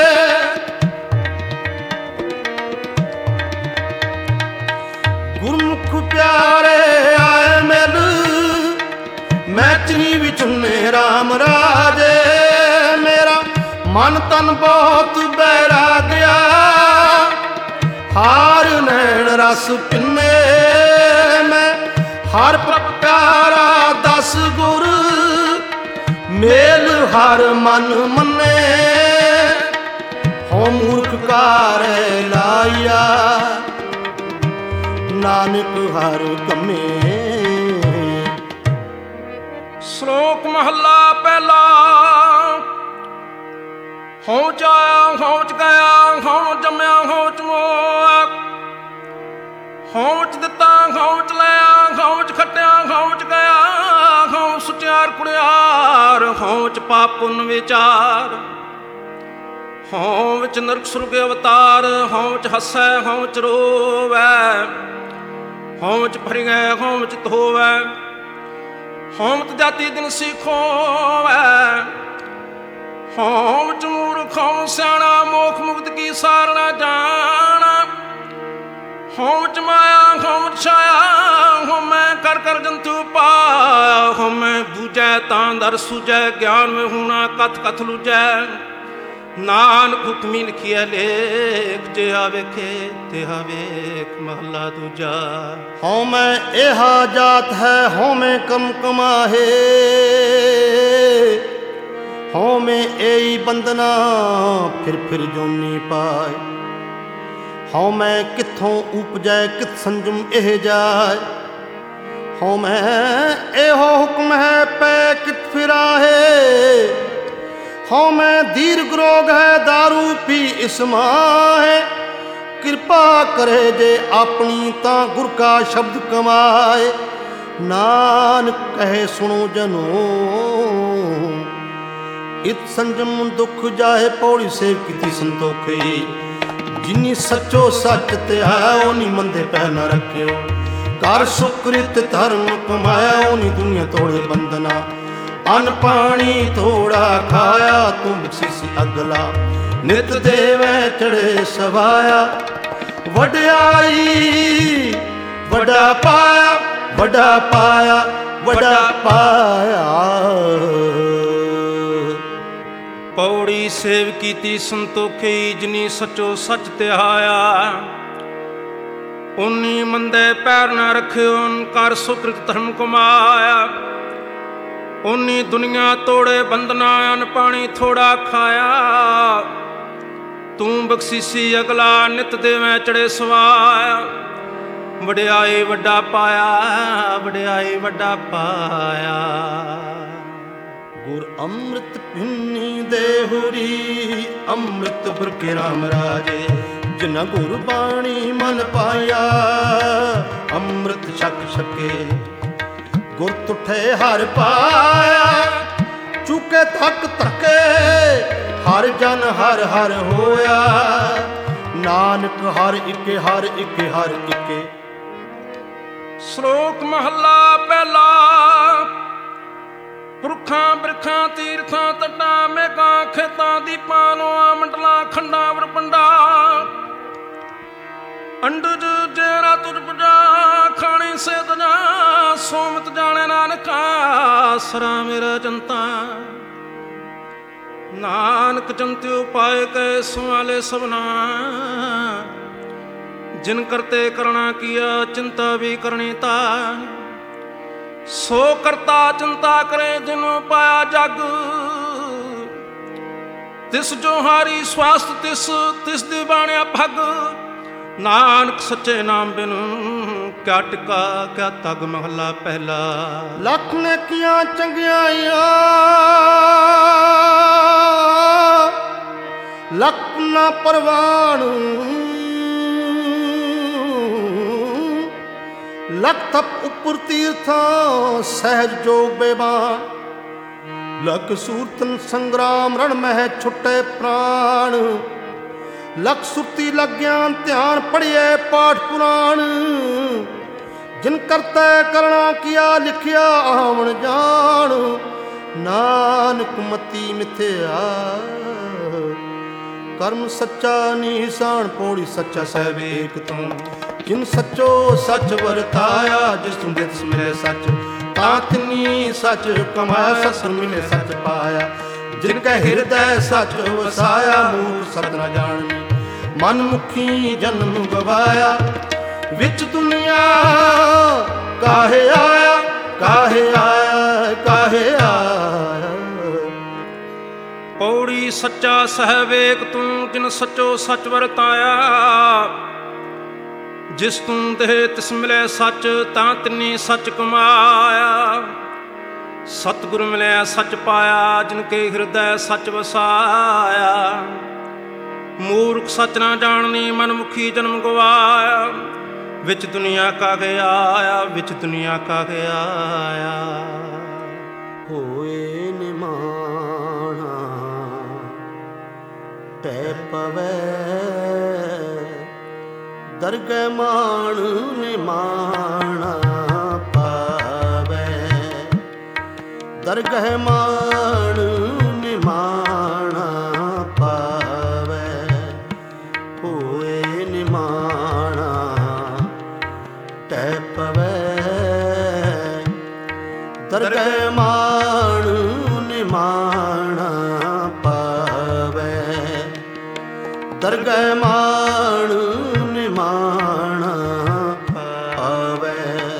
ਮਨ ਤਨ ਬਹੁਤ ਬਹਿਰਾ ਗਿਆ, ਹਾਰ ਨੈਣ ਰਸ ਪਿੰਨੇ ਮੈਂ ਹਰ ਪ੍ਰਕਾਰਾ ਦਸ ਗੁਰ, ਮੇਲ ਹਰ ਮਨ ਮੰਨੇ ਹੋ ਮੂਰਖ ਕਾਰੈ ਲਾਇਆ, ਨਾਨਕ ਹਰ ਕੰਮੇ। ਸ਼ਲੋਕ ਮਹੱਲਾ ਪਹਿਲਾ। ਹਉਚ ਆਇਆ ਹਉਚ ਗਿਆ, ਹਉ ਜੰਮਿਆ ਹਉਚ ਮੋਆ, ਹਉਚ ਦਿੱਤਾ ਹਉਚ ਲਿਆ, ਹਉਚ ਖੱਟਿਆ ਹਉਚ ਗਿਆ, ਹਉ ਸੁਚਿਆਰ ਕੁੜਿਆਰ, ਹਉਚ ਪਾਪ ਪੁੰਨ ਵਿਚਾਰ, ਹਉ ਵਿੱਚ ਨਰਕ ਸੁਰਗ ਅਵਤਾਰ, ਹਉਚ ਹੱਸੈ ਹਉਚ ਰੋਵੈ, ਹਉਚ ਭਰਿਐ ਹਉਚ ਧੋਵੈ, ਹਉਚ ਜਾਤੀ ਦਿਨ ਸਿਖੋਵੈ, ਹਉਚ ਮੂਰਖ ਹਉ ਸਿਆਣਾ, ਮੋਖ ਮੁਕਤ ਕੀ ਸਾਰ ਨਾ ਜਾਣਾ, ਹਉਚ ਮਾਇਆ ਹਉਚ ਛਾਇਆ, ਹਉ ਮੈਂ ਕਰ ਕਰ ਜੰਤੂ ਪਾਇਆ, ਹਉ ਮੈਂ ਬੂਝੈ ਤਾਂ ਦਰ ਸੂਝੈ, ਗਿਆਨ ਮੈਂ ਹੋਣਾ ਕਥ ਕਥ ਲੂਝੈ, ਨਾਨਕ ਹੁਕਮੀ ਲਿਖਿਆ ਲੇਖ, ਜਿਹਾ ਵੇਖੇ ਤਿਹਾ ਵੇਖ। ਮਹਲਾ ਦੂਜਾ। ਹਉ ਮੈਂ ਇਹਾ ਜਾਤ ਹੈ, ਹਉ ਮੈਂ ਕਮ ਕਮਾਹੇ, ਹਉ ਮੈਂ ਏਈ ਬੰਦਨਾ ਫਿਰ ਫਿਰ ਜੋਨੀ ਪਾਏ, ਹਉ ਮੈਂ ਕਿੱਥੋਂ ਉਪਜੈ ਕਿਤ ਸੰਜਮ ਇਹ ਜਾਏ, ਹਉ ਮੈਂ ਇਹੋ ਹੁਕਮ ਹੈ ਪੈ ਕਿਤ ਫਿਰਾਹੇ, ਹਉ ਮੈਂ ਦੀਰਘ ਰੋਗ ਹੈ ਦਾਰੂ ਪੀ ਇਸ ਮਾਹੇ, ਕਿਰਪਾ ਕਰੇ ਜੇ ਆਪਣੀ ਤਾਂ ਗੁਰ ਕਾ ਸ਼ਬਦ ਕਮਾਏ, ਨਾਨਕ ਕਹੇ ਸੁਣੋ ਜਨੋ ਇਤ ਸੰਜਮ ਦੁਖ ਜਾਏ, ਪੌੜੀ ਸੇਵ ਕੀਤੀ ਸੰਤੋਖੀ, ਜਿਨੀ ਸੱਚੋ ਸੱਚ ਤੇ ਆਇਆ ਓਨੀ ਮੰਦੇ ਪੈ ਨਾ ਰੱਖਿਓ, ਕਰ ਸੁਕ੍ਰਿਤ ਧਰਮ ਕਮਾਇਆ ਓਨੀ ਦੁਨੀਆ ਤੋੜੇ ਬੰਦਨਾ, ਅੰਨ ਪਾਣੀ ਥੋੜਾ ਖਾਇਆ ਤੂੰ ਬਖਸ਼ਿਸ਼ ਅਗਲਾ, ਨਿਤ ਦੇਵੈ ਚੜੇ ਸਵਾਇਆ, ਵਡਿਆਈ ਵੱਡਾ ਪਾਇਆ ਵੱਡਾ ਪਾਇਆ ਵੱਡਾ ਪਾਇਆ। ਪੌੜੀ ਸੇਵ ਕੀਤੀ ਸੰਤੋਖੀ, ਜਿਨੀ ਸੱਚੋ ਸੱਚ ਧਿਆਇਆ, ਉਨੀ ਮੰਦੇ ਪੈਰ ਨਾ ਰੱਖਿਓ, ਕਰ ਸੁਕ੍ਰਿਤ ਧਰਮ ਕਮਾਇਆ, ਉਨੀ ਦੁਨੀਆ ਤੋੜੇ ਬੰਦਨਾ, ਅੰਨ ਪਾਣੀ ਥੋੜਾ ਖਾਇਆ, ਤੂੰ ਬਖਸ਼ੀਸੀ ਅਗਲਾ, ਨਿਤ ਦੇਵੈ ਚੜੇ ਸਵਾਇਆ, ਵਡਿਆਈ ਵੱਡਾ ਪਾਇਆ ਵਡਿਆਈ ਵੱਡਾ ਪਾਇਆ। ਗੁਰ ਅੰਮ੍ਰਿਤ ਪਿੰਨੀ ਦੇਹੁਰੀ, ਅੰਮ੍ਰਿਤ ਬੁਰਕੇ ਰਾਮ ਰਾਜੇ, ਜਿਨਾ ਗੁਰ ਬਾਣੀ ਮਨ ਪਾਇਆ, ਅੰਮ੍ਰਿਤ ਛਕ ਛਕੇ, ਗੁਰ ਤੁਠੇ ਹਰ ਪਾਇਆ, ਚੁਕੇ ਥੱਕ ਥੱਕੇ, ਹਰ ਜਨ ਹਰ ਹਰ ਹੋਇਆ, ਨਾਨਕ ਹਰ ਇਕੇ ਹਰ ਇਕੇ ਹਰ ਇਕੇ। ਸ਼ਲੋਕ ਮਹੱਲਾ ਪਹਿਲਾ। ਪੁਰਖਾਂ ਬਿਰਖਾਂ ਤੀਰਥਾਂ ਤੱਟਾਂ ਮੇਘਾਂ ਖੇਤਾਂ ਦੀਪਾਂ ਨੋਆਂ ਮੰਡਲਾਂ ਖੰਡਾਂ ਵਰਪੰਡਾ, ਅੰਡਜ ਜੇਰਾ ਤੁਜ ਪੁਜਾ ਖਾਣੀ ਸੇ ਤਜਾ, ਸੋਮਤ ਜਾਣੇ ਨਾਨਕਾ ਸਰਾ ਮੇਰਾ ਜੰਤਾ, ਨਾਨਕ ਜੰਤਿਉ ਪਾਏ ਕੈ ਸੁਆਲੇ ਸਭਨਾ, ਜਿਨ ਕਰਤੇ ਕਰਣਾ ਕੀਆ ਚਿੰਤਾ ਵੀ ਕਰਨੀ ਤਾ, ਸੋ ਕਰਤਾ ਚਿੰਤਾ ਕਰੇ ਜਿਨੁ ਪਾਇਆ ਜਗ, ਤਿਸ ਜੋ ਹਾਰੀ ਸਵਾਸਤ ਤਿਸ ਤਿਸ ਦੀ ਬਾਣਿਆ ਭਗ, ਨਾਨਕ ਸੱਚੇ ਨਾਮ ਬਿਨ ਕਿਆ ਟਿਕਾ ਕਿਆ ਤਗ। ਮਹਲਾ ਪਹਿਲਾ। ਲੱਖ ਨੇਕੀਆਂ ਚੰਗਿਆਈਆਂ ਲੱਖ ਨਾ ਪਰਵਾਨ, ਲੱਖ ਤਪ ਉੱਪਰ ਤੀਰਥਾਂ ਸਹਿਜ ਜੋਗ ਬੇਬਾਨ, ਲੱਖ ਸੂਰਤਨ ਸੰਗਰਾਮ ਰਣ ਮਹਿ ਛੁੱਟੇ ਪ੍ਰਾਣ, ਲੱਖ ਸੁਰਤੀ ਲੱਗ ਗਿਆਨ ਧਿਆਨ ਪੜ੍ਹਿਐ ਪਾਠ ਪੁਰਾਣ, ਜਿਨ ਕਰਤੈ ਕਰਣਾ ਕੀਆ ਲਿਖਿਆ ਆਵਣ ਜਾਣ, ਨਾਨਕ ਮਤੀ ਮਿਥਿਆ ਕਰਮ ਸੱਚਾ ਨਿਸ਼ਾਨ, ਪੌੜੀ ਸੱਚਾ ਸਹਿਬ ਏਕ ਤੂੰ, ਜਿਨ ਸੱਚੋ ਸੱਚ ਵਰਤਾਇਆ, ਜਿਸ ਤੂੰ ਦਿਸ ਮਿਲੇ ਸੱਚ, ਤਾਂ ਤਿਨੀ ਸੱਚ ਕਮਾਇਆ, ਸੱਚ ਮਿਲੇ ਸੱਚ ਪਾਇਆ, ਜਿਨ ਕੈ ਹਿਰਦੈ ਸਚ ਵਸਾਇਆ, ਮੂਰਖ ਸਤ ਨ ਜਾਣਨੀ, ਮਨ ਮੁਖੀ ਜਨਮ ਗਵਾਇਆ। ਵਿੱਚ ਦੁਨੀਆ ਕਾਹੇ ਆਇਆ, ਕਾਹੇ ਆਇਆ, ਕਾਹੇ ਆਇਆ। ਪੌੜੀ ਸੱਚਾ ਸਹਿਵੇਕ ਤੂੰ, ਜਿਨ ਸੱਚੋ ਸੱਚ ਵਰਤਾਇਆ। ਜਿਸ ਤੂੰ ਦੇਹ ਤਿਸ ਮਿਲੇ ਸੱਚ, ਤਾਂ ਤਿਨੀ ਸੱਚ ਕਮਾਇਆ। ਸਤਿਗੁਰ ਮਿਲਿਆ ਸੱਚ ਪਾਇਆ, ਜਿਨ ਕੇ ਹਿਰਦੈ ਸੱਚ ਵਸਾਇਆ। ਮੂਰਖ ਸੱਚ ਨਾ ਜਾਣਨੀ, ਮਨ ਮੁਖੀ ਜਨਮ ਗਵਾਇਆ। ਵਿੱਚ ਦੁਨੀਆ ਕਾਹੇ ਆਇਆ, ਵਿੱਚ ਦੁਨੀਆ ਕਾਹੇ ਆਇਆ। ਹੋਏ ਨਿਮਾਣਾ ਟੈ ਪਵੈ, ਦਰਗਹਿ ਮਾਣ ਨਿਮਾਣਾ ਪਾਵੈ। ਦਰਗਹਿ ਮਾਣ ਨਿਮਾਣਾ ਪਾਵੈ। ਹੋਏ ਨਿਮਾਣਾ ਟੈ ਪਵੈ, ਦਰਗਹਿ ਮਾਣ ਨਿਮਾਣਾ ਪਾਵੈ। ਦਰਗਹਿ ਮਾਣ ਨਿਮਾਣਾ ਪਾਵੈ।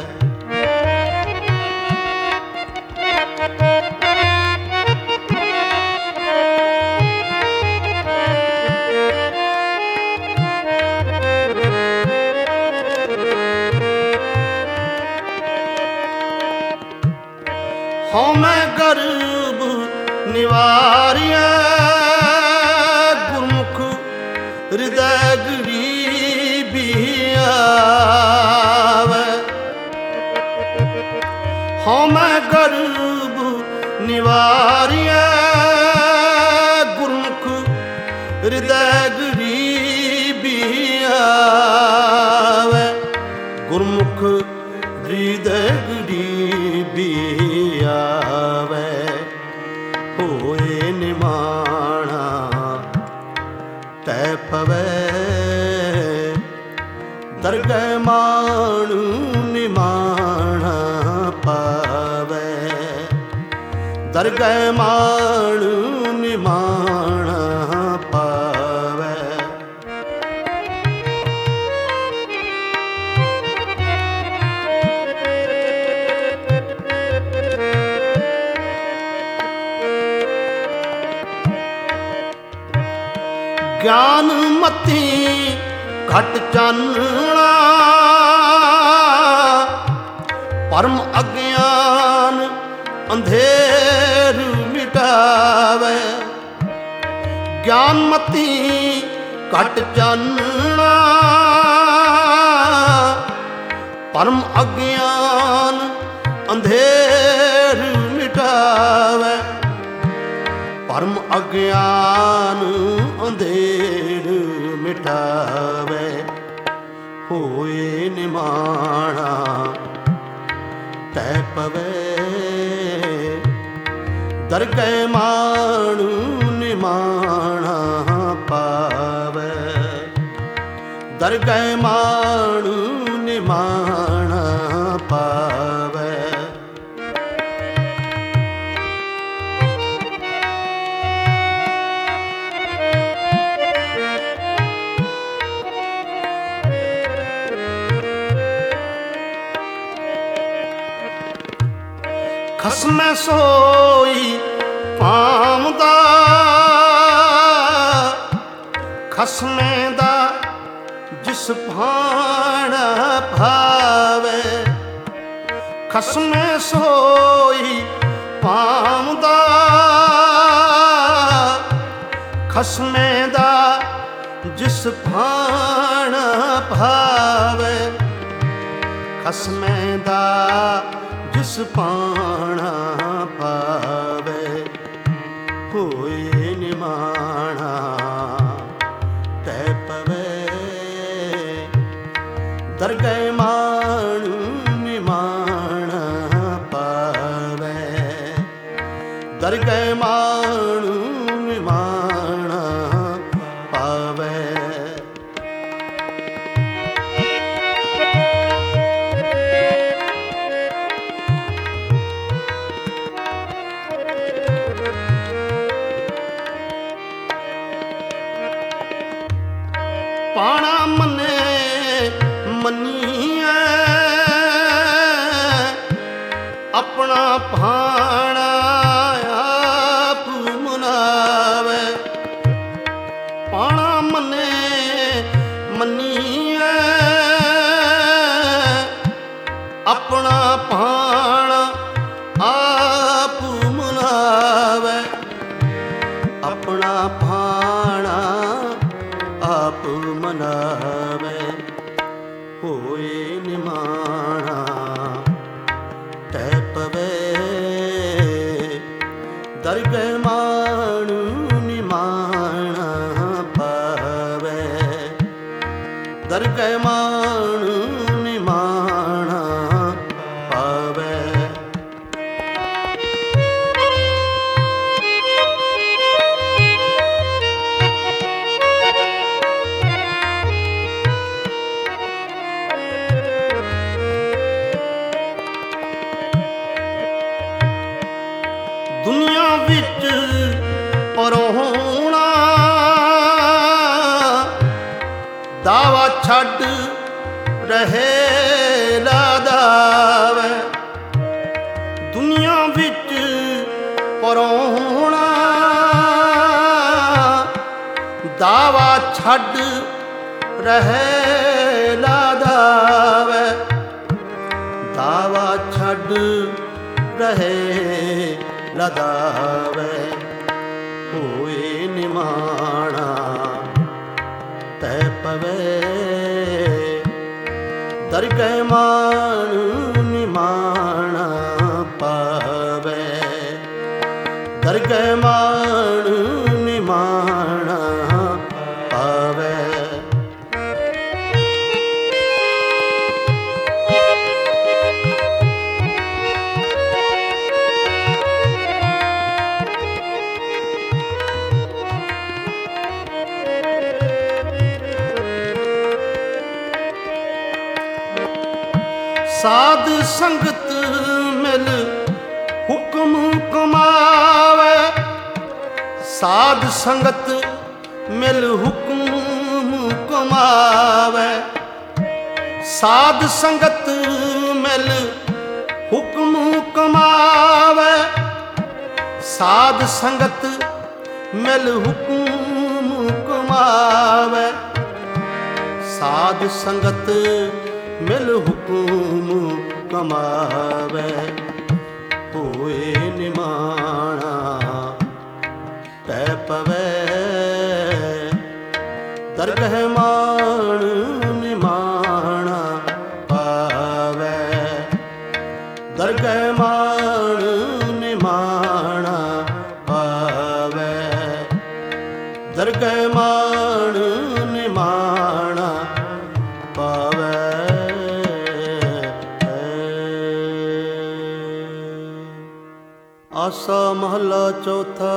ਹਉ ਮੈਂ ਗਰਬ ਨਿਵਾਰਿਆ, ਗੁਰਮੁਖ ਹਿਰਦੈ ਗਰੀਬੀ ਆਵੈ। ਹਉ ਮੈਂ ਗਰਬ ਨਿਵਾਰਿਆ, ਗੁਰਮੁਖ ਹਿਰਦੈ ਗਰੀਬੀ ਆਵੈ। ਗੁਰਮੁਖ ਹਿਰਦੈ ਗਰੀਬੀ ਆਵੈ। ਹੋਏ ਨਿਮਾਣਾ ਟੈ ਪਵੈ, ਦਰਗਹਿ ਮਾਣ ਨਿਮਾਣਾ ਪਾਵੈ। ਦਰਗਹਿ ਮਾਣ ਨਿਮਾਣਾ ਪਾਵੈ। ਗਿਆਨ ਮਤੀ ਘਟ ਚਾਨਣਾ, ਪਰਮ ਅਗਿਆਨ ਅੰਧੇਰ ਮਿਟਾਵੈ। ਗਿਆਨ ਮਤੀ ਘਟ ਚਾਨਣਾ, ਪਰਮ ਅਗਿਆਨ ਅੰਧੇਰ ਮਿਟਾਵੈ। ਪਰਮ ਅਗਿਆਨ ਅੰਧੇਰ ਮਿਟਾਵੈ। ਹੋਏ ਨਿਮਾਣਾ ਟੈ ਪਵੈ, ਦਰਗਹਿ ਮਾਣ ਨਿਮਾਣਾ ਪਾਵੈ। ਦਰਗਹਿ ਮਾਣ ਨਿਮਾਣਾ ਪਾਵੈ। ਖਸਮੈ ਸੋਈ ਭਾਵਦਾ, ਖਸਮੇ ਦਾ ਜਿਸ ਭਾਣਾ ਭਾਵੈ। ਖਸਮੇ ਸੋਈ ਭਾਵਦਾ, ਖਸਮੇ ਦਾ ਜਿਸ ਭਾਣਾ ਭਾਵੈ। ਖਸਮੇ ਦਾ ਜਿਸ ਭਾਣਾ ਪਾਵੈ। ਹੋਏ ਨਿਮਾਣਾ ਟੈ ਪਵੈ, ਦਰਗਹਿ ਮਾਣ ਨਿਮਾਣਾ ਪਾਵੈ। ਦਰਗਹਿ ਮਾਣ ਨਿਮਾਣਾ ਪਾਵੈ। ਆਪਣਾ ਭਾਣਾ ਆਪ ਮਨਾਵੇ, ਪਾਣਾ ਮੰਨੇ ਮੰਨੀਏ, ਆਪਣਾ ਭਾਣਾ ਆਪ ਮਨਾਵੇ, ਆਪਣਾ ਭਾਣਾ ਆਪ ਮਨਾਵੇ। ਹੋਏ ਨਿਮਾਣਾ ਤੈ ਪਵੇ, ਦਰਗਹਿ ਮਾਣੂ ਨਿਮਾਣਾ ਪਾਵੇ, ਦਰਗਹਿ ਮਾਣੂ ਨਿਮਾਣਾ ਪਾਵੇ। ਦੁਨੀਆ ਵਿੱਚ ਪਰੋਣਾ ਦਾਵਾ ਛੱਡ ਰਹੇ ਲਾਦਾਵੇ, ਦੁਨੀਆ ਵਿੱਚ ਪਰੋਣਾ ਦਾਵਾ ਛੱਡ ਰਹੇ ਲਾਦਾਵੇ, ਦਾਵਾ ਛੱਡ ਰਹੇ ਲਦਾਵੇ। ਹੋਏ ਨਿਮਾਣਾ ਤੈ ਪਵੇ, ਦਰਗਹਿ ਮਾਣੂ ਨਿਮਾਣਾ ਪਾਵੇ, ਦਰਗਹਿ ਮਾਣੂ ਨਿਮਾਣਾ ਪਾਵੇ। ਸਾਧ ਸੰਗਤ ਮਿਲ ਹੁਕਮ ਕਮਾਵੇ, ਸਾਧ ਸੰਗਤ ਮਿਲ ਹੁਕਮ ਕਮਾਵੇ, ਸਾਧ ਸੰਗਤ ਮਿਲ ਹੁਕਮ ਕਮਾਵੇ, ਸਾਧ ਸੰਗਤ ਮਿਲ ਹੁਕਮ ਕਮਾਵੇ, ਸਾਧ ਸੰਗਤ ਮਿਲ ਹੁਕਮ ਕਮਾਵੇ। ਹੋਏ ਨਿਮਾਣਾ ਤੈ ਪਵੇ, ਦਰਗਹਿ ਮਾਣੂ ਨਿਮਾਣਾ ਪਾਵੇ, ਦਰਗਹਿ ਮਾਣੂ ਨਿਮਾਣਾ ਪਾਵੇ, ਦਰਗਹਿ ਮਾਣੂ ਨਿਮਾਣਾ ਪਾਵੇ। ਆਸਾ ਮਹਲਾ ਚੌਥਾ।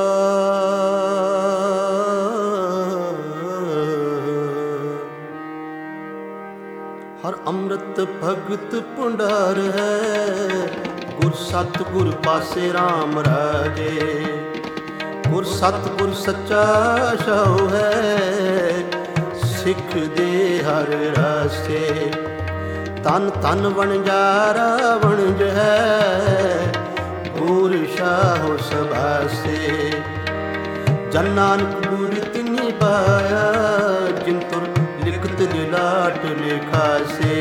ਹਰ ਅੰਮ੍ਰਿਤ ਭਗਤ ਭੁੰਡਾਰ ਹੈ, ਗੁਰ ਸਤਿਗੁਰ ਪਾਸੇ RAM ਰਾਜੇ, ਗੁਰ ਸਤਿਗੁਰ ਸੱਚਾ ਸਹੁ ਹੈ, ਸਿੱਖ ਦੇ ਹਰ ਰਾਸੇ। ਤਨ ਤਨ ਵਣਜਾਰਾ ਵਣਜ ਹੈ, ਗੁਰ ਸ਼ਾਹੋ ਸਬਾਸੇ। ਜਨ ਨਾਨਕ ਗੁਰ ਤਿਨਿ ਪਾਇਆ, ਜਿਨ ਤੁਰ ਲਿਖਤ ਲਿਲਾਟ ਲਿਖਾਸੇ।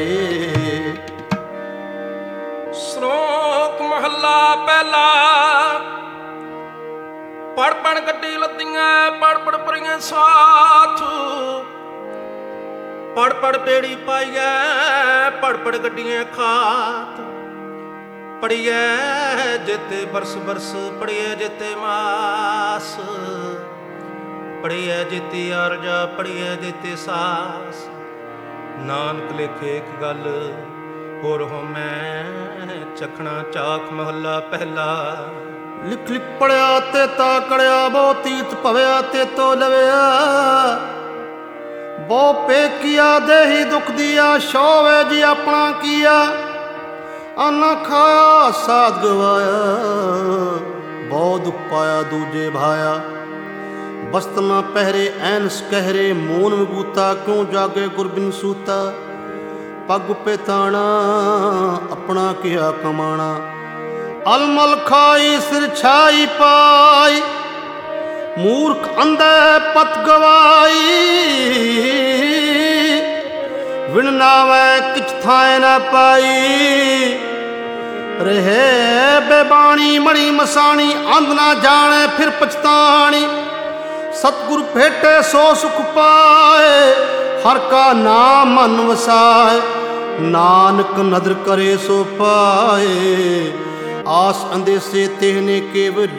ਸ਼ਲੋਕ ਮਹੱਲਾ ਪਹਿਲਾ। ਪੜ ਪੜ ਗੱਡੀ ਲੱਦੀਆਂ, ਪੜ ਪੜ ਪਰੀਆਂ ਸਾਥ, ਪੜ ਪੜ ਪੇੜੀ ਪਾਈਐ, ਪੜ ਪੜ ਗੱਡੀਆਂ ਖਾਤ। ਪੜੀਐ ਜਿਤੇ ਬਰਸ ਬਰਸ, ਪੜੀਐ ਜਿਤੇ ਮਾਸ, ਪੜੀਐ ਜਿਤੇ ਅਰਜਾ, ਪੜੀਐ ਜਿਤੇ ਸਾਸ। ਨਾਨਕ ਲੇਖੇ ਇੱਕ ਗੱਲ ਹੋਰ ਹੋ ਮੈਂ ਚਖਣਾ ਚਾਖ। ਮਹੱਲਾ ਪਹਿਲਾ। ਲਿਖ ਲਿਖ ਪੜਿਆ ਤੇ ਤਾ ਕੜਿਆ, ਬਹੁ ਤੀਤ ਭਵਿਆ ਤੇ ਤੋ ਲਵਿਆ। ਬਹੁ ਪੇਕਿਆ ਦੇਹੀ ਦੁਖ ਦੀਆ, ਸ਼ੋਵੇ ਜੀ ਆਪਣਾ ਕੀਆ। ਆਨਾ ਖਾਇਆ ਸਾਧ ਗਵਾਇਆ, ਬਹੁ ਦੁਖ ਪਾਇਆ ਦੂਜੇ ਭਾਇਆ। ਬਸਤ ਨਾ ਪਹਿਰੇ ਐਨਸ ਕਹਿਰੇ, ਮੋਨ ਵਿਭੂਤਾ ਕਿਉਂ ਜਾਗੇ ਗੁਰਬਿਨ ਸੂਤਾ। ਪੱਗ ਪੇ ਤਾਣਾ ਆਪਣਾ ਕਿਹਾ ਕਮਾਣਾ, अलमल खाई सिर छाई पाई, मूर्ख अंधे पत गवाई। विण नावै किछ थाए न पाई, रहे बेबाणी मणि मसाणी। अंध ना जाने फिर पछताणी, सतगुरु भेटे सो सुख पाए। हर का नाम मन वसाए, नानक नदर करे सो पाए। आस अंदेसे तेहने केवल,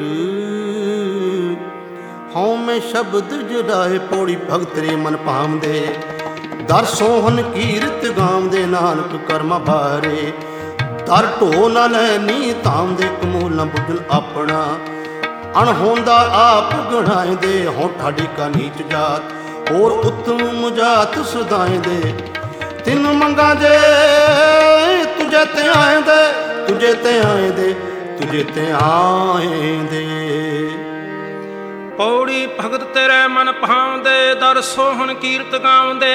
हऊँ में शब्द जुड़ाए। पौड़ी भगत रे मन भावदे, दर सोहन कीरत गावदे। नानक कर्म भारे, दर ढो न लैनी धामदे। कमूल न बुझन अपना, अणहोंदा आप गणाएंदे। हों ठाडी का नीच जात, और उत्तम जात सुधाएंदे। तिन मंगा दे तुझे ते आएंदे, तुझे ते आएंदे, तुझे ते आएंदे। पौड़ी भगत तेरे मन भावदे, दर सोहन कीरत गावदे।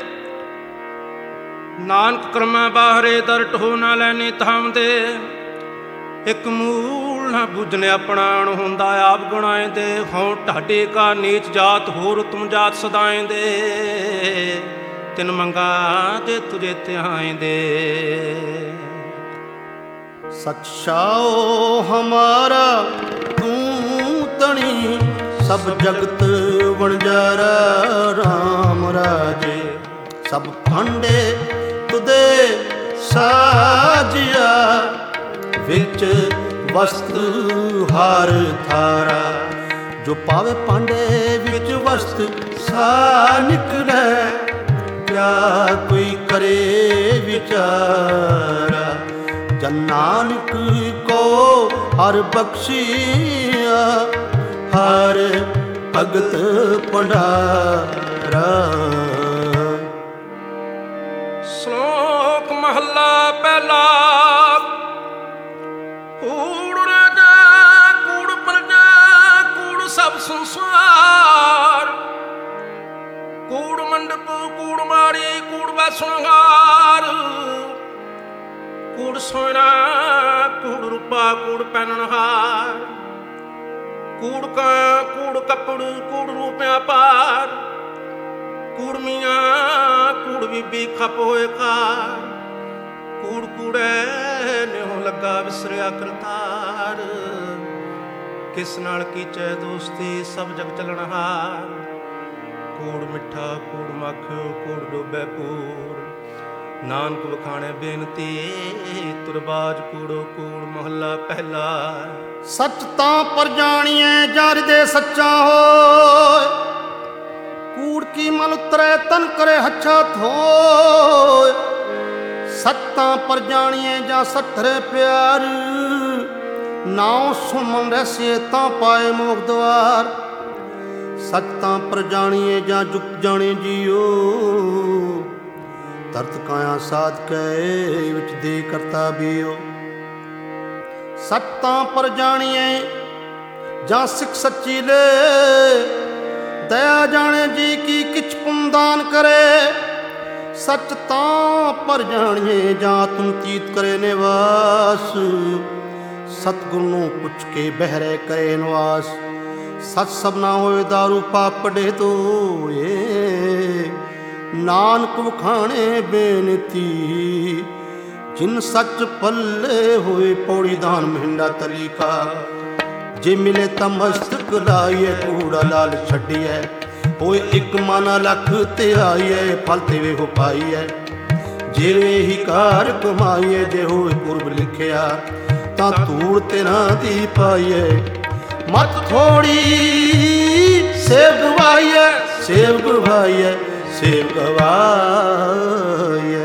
नानक कर्मा बाहरे, दर ढो न लैनी थामदे। एक मूल न बुझने अपना, अणहोंदा आप गणाएंदे। हों ढाडे का नीच जात, होर तुम जात सदाएंदे। तिन मंगा दे तुझे त्याएंदे। सच्चाओ हमारा तू तणी, सब जगत वणजारा। राम राजे सब भांडे तुदे साजिया, विच वस्तु हर थारा। जो पावे पांडे विच वस्तु सा निकले, क्या कोई करे विचारा। जन नानक को हर बख्शिया, हर भगत भंडारा। श्लोक महला पहला। कूड़ राजा कूड़ प्रजा, कूड़ सब संसार। कूड़ मंडप कूड़ मारी, कूड़ बसुहार। कूड़ सोना कूड़ रूपा, कूड़ पहनहार। कूड़ का कूड़ कपड़, कूड़ रूपिया पार। कूड़ मियाँ कूड़ बीबी खप होए खार। कूड़ कूड़े नेहो लगा विसरिया करतार। किस नाल कीचे दोस्ती सब जग चलनहार। कूड़ मिठा कूड़ माखियो, कूड़ डोबे पूर। नानक वखाणे बेनती, तुरबाज कूड़ो कूड़। महला पहला। सच तां पर जानिए जा हृदय सच्चा होय। कूड़ की मन उतरे तन करे हच्छा थोय। सच तां पर जानिए जा सतरे प्यार। नाव सुमन रहसे तां पाए मोख द्वार। सच तां पर जानिए जा जुग जाने जियो। तरत काया साध के विच दे करता बियो। सच तां पर जानिए जा सिख सच्ची ले। दया जाने जी की किछ पुनदान करे। सच तां पर जानिए जा तुम तीत करे निवास। सतगुरु नूं पुछ के बहरे करे निवास। सच सब ना होए दारू पाप पढ़े तो ये। नानक वखाणे बेनती, जिन सच पल्ले होए। पौड़ी दान महिंडा तलीका, जे मिले ता मस्तक लाइए। कूड़ा लाल छड़िए, होए एक माना लख ते आइए। फल ते वे हो पाइए, जे वे ही कार कमाइए। जे होए पूर्व लिखिया, तां तूड़ ते ना दी पाइए। मत थोड़ी सेव गवाइए, सेव गवाइए, सेव गवाइए।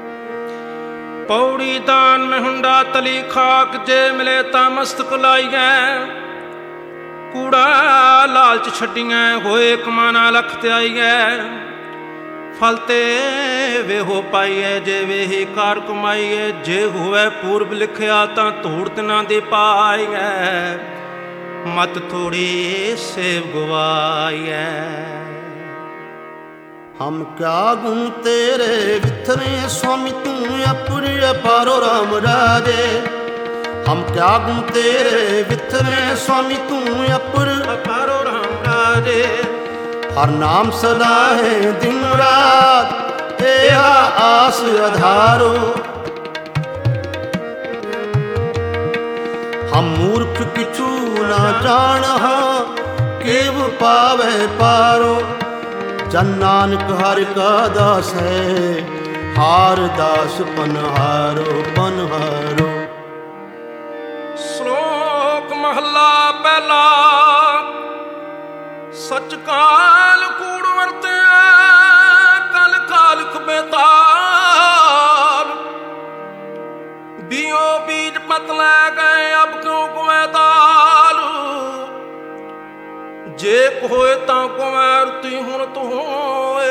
पौड़ी दान में हुंडा तली खाक, जे मिले ता मस्तक लाइए। कूड़ा लालच छड्डिए, होए कमाना लख ते आइए। फल ते वे हो पाइए, जे वे ही कार कमाइए। जे होए पूर्व लिखिया, तां धूड़ ते ना दे पाइए। मत थोड़ी सेव गवाइए। हम क्या गुण तेरे विथरे। स्वामी तू अपुर अपारो राम राजे। हम क्या गुण तेरे विथरे स्वामी तू अपर अपारो राम राजे। हर नाम सदा है दिन रात एहा आस आधारो। हम मूर्ख किछु ना जानहा केव पावे पारो। जन नानक हर का दास है हार दास पनहारो पनहारो। श्लोक महला पहला। सच काल कूड़ वरत्या कल कालख बेताल। बीओ बीज पत लै गए अब क्यों कुएं ताल। जे कोए तां कुएं रुती हुण तू होए।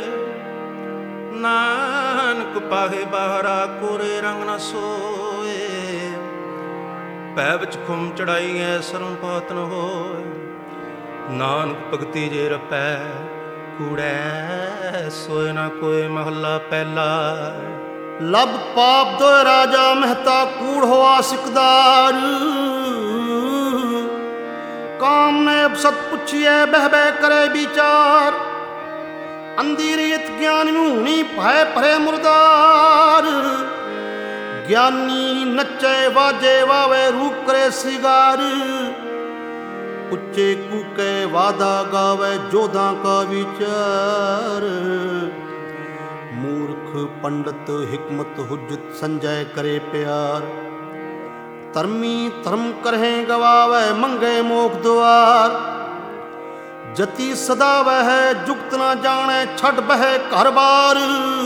नानक पाहे बाहरा कोरे रंग न सोए। पै विच खुम चढ़ाई है सरम पात न होए। नानक भगति जे रपै कूड़ै सोए ना कोई। महला पहला। लब पाप दो राजा मेहता कूड़ होआ सिकदार। काम ने अब सत पुछिए बह बह करे विचार। अंधी रीत ज्ञान मुनि भय भरे मुरदार। ज्ञानी नचे वाजे वावे रूप करे सिगार। उच्चे कूके वादा गावे जोधा का विचार। मूर्ख पंडित हिकमत हुज्जत संजय करे प्यार। धर्मी धर्म करहे गवावे मंगे मोख द्वार। जति सदा वह जुगत न जाने छड़ बह घर बार।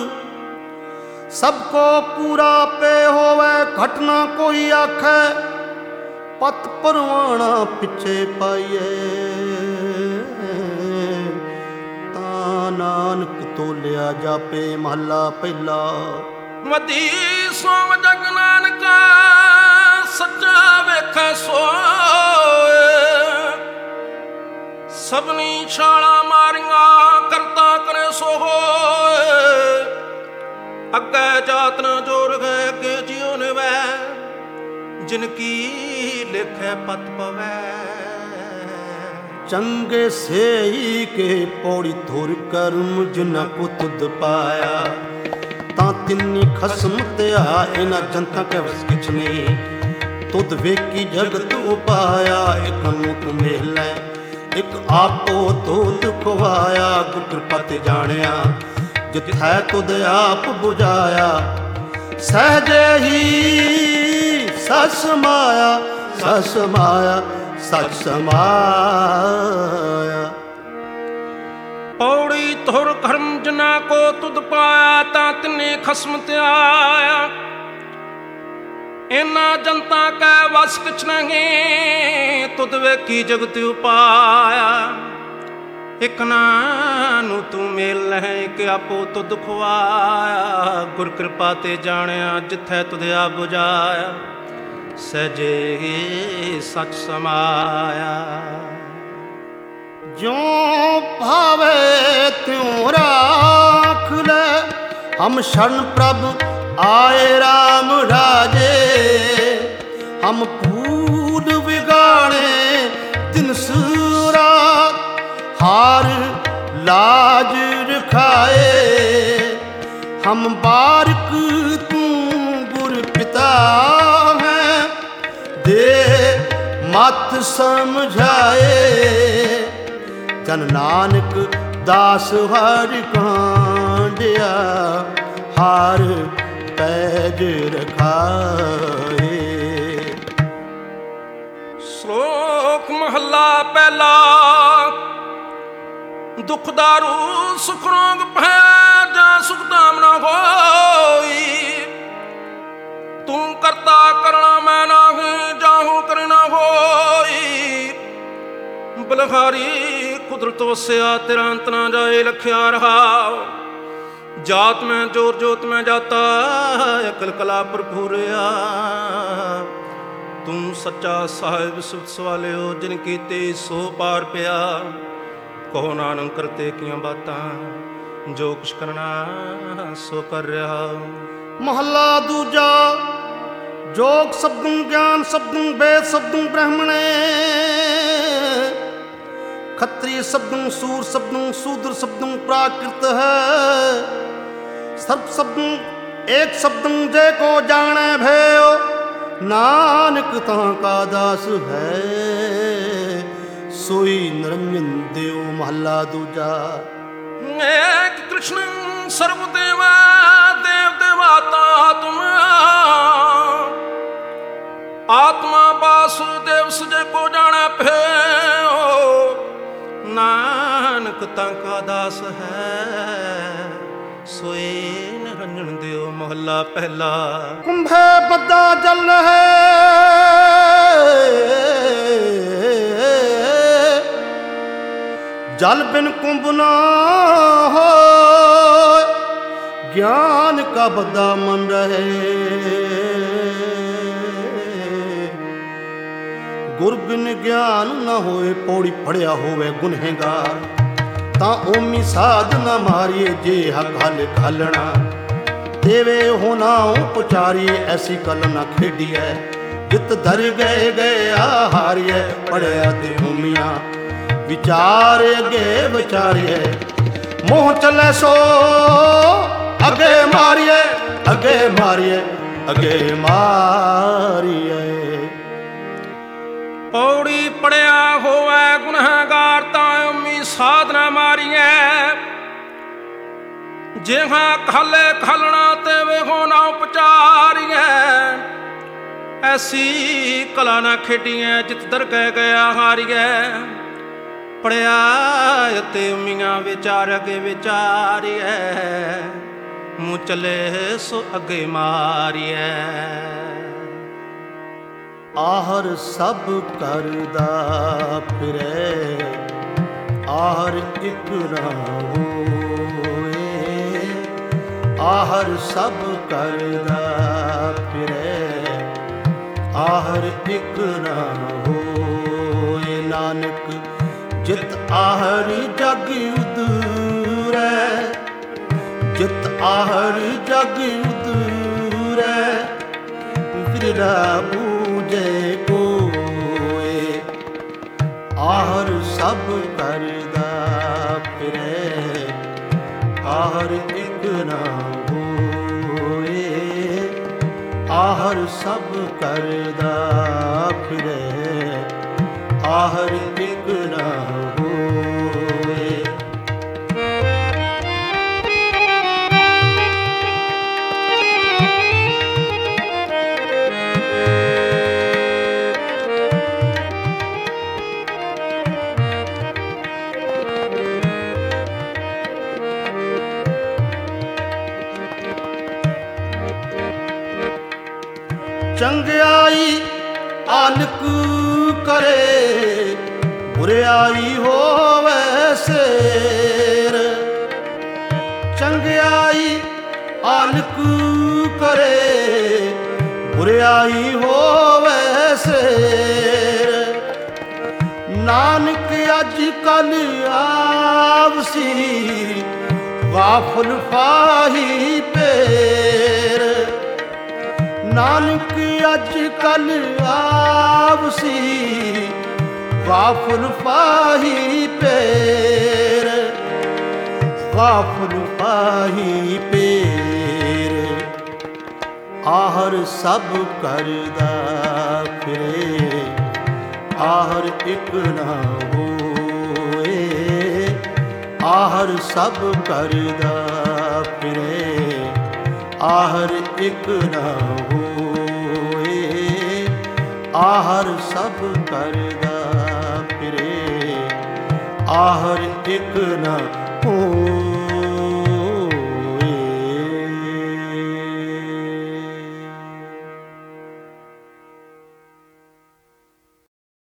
सबको पूरा पे होवे घटना कोई आखे। पत परवाना पिछे पाइए ता नानक तोलिया जापे। महला पहला। मदी सोम जग नानका सच्चा वेखै सोए। सबनी छाला मारिया करता करे सो होए। अगे जात न जोर गए अगे जियो ने वै। जिनकी लिखे पत पवै। चंगे से ही के पौड़ी थोर कर्म जिना को तुद पाया। ता तिन्नी खसम त्या इना जनता के वस किछ नहीं। तुद वेकी जगत उपाया एक मुत मेलै एक आपो तुद खुवाया। गुर कृपा ते जानिया जिथै तुद आप बुझाया। सहजे ही सच समाया सच समाया सच समाया। पौड़ी थोर कर्म जना को तुद पाया। ता तिने खसम त्याया। इना जनता कै वस किछ नहीं। तुद वेखी जगत उपाया। एक नानू तू मेल है कि आपो तुद खुआया। गुर कृपा ते जानिया जिथै तुद आ बुझाया। सहजे सच समाया। ज्यों भावे त्यों राख ले। हम शरण प्रभ आए राम राजे। हम भूल बिगाड़े दिन सुरात। हार लाज रखाए। हम बारिक तू गुर पिता है। दे मत समझाए। जन नानक दास हर कांडिया। हार पैज रखाए। श्लोक महला पहला। दुख दारू सुख रोग भय जा सुख दाम न होई। तू करता करना मैं नाही जाहू करना होई। बलहारी कुदरत वस्या तेरा अंत ना जाए लख्या रहा। जात में जोर जोत में जाता अकल कला भरपूरिया। तू सच्चा साहिब सुत सवालियो जिन कीते सो पार पिया। कहो नानक करते किया बातां जो कुछ करना सो कर रहा। महला दूजा। जोग शब्दं ज्ञान शब्दं वेद शब्दं ब्राह्मणे क्षत्रिय शब्दं सूर शब्दं शूद्र शब्दं प्राकृत है सर्व शब्दं एक शब्दं जय को जाने भयो नानक तां का दास है सोई निरंजन देव महला दूजा। एक कृष्ण सर्वदेवा देव देवाता तुम आत्मा वासुदेव सजे को जाने पे नानक तांका दास है सोए निरंजन देव महला पहला। कुंभे बद्दा जल है जल बिन कुंभ ना हो ज्ञान का बद्दा मन रहे गुर बिन ज्ञान न होए पौड़ी पढ़िया होवे गुनहगार तां ओमी साध न मारिए जे हक हल खालना देवे होना पुचारिए ऐसी कल न खेडिए जित धर गए गए हारिए पढ़िया ते ओमिया विचार अगे विचारिए मोह चले सो अगे मारिए अगे मारिए अगे मारिए। पौड़ी पढ़िया होवे गुनहगार तामी साधना मारिए जेहा खाले खालना ते वे होना उपचारिए ऐसी कला ना खेडिए जित दर गए गया हारिए पढ़िया ते मियाँ विचार अगे विचारिए मुँह चले सो अगे मारिए। आहर सब करदा फिरे आहर इक ना होए आहर सब करदा फिरे आहर इक ना होए नानक जित आहर जग उदूरै जित आहर जग उदूरै बिरला बूझे कोए आहर सब करदा फिरे आहर इक ना होए आहर सब करदा फिरे आहर इक ना होए। चंगियाई आलक करे बुराई होवे शेर चंगियाई आलक करे बुराई होवे शेर नानक अज कल आवसी गाफल फाही पेर नानक अज कल आवसी गाफल फाही पेर गाफल फाही पेर आहर सब करदा फिरे आहर इक ना होए आहर सब करदा फिरे आहर इक ना होए आहर सब करदा फिरे आहर इक ना होए।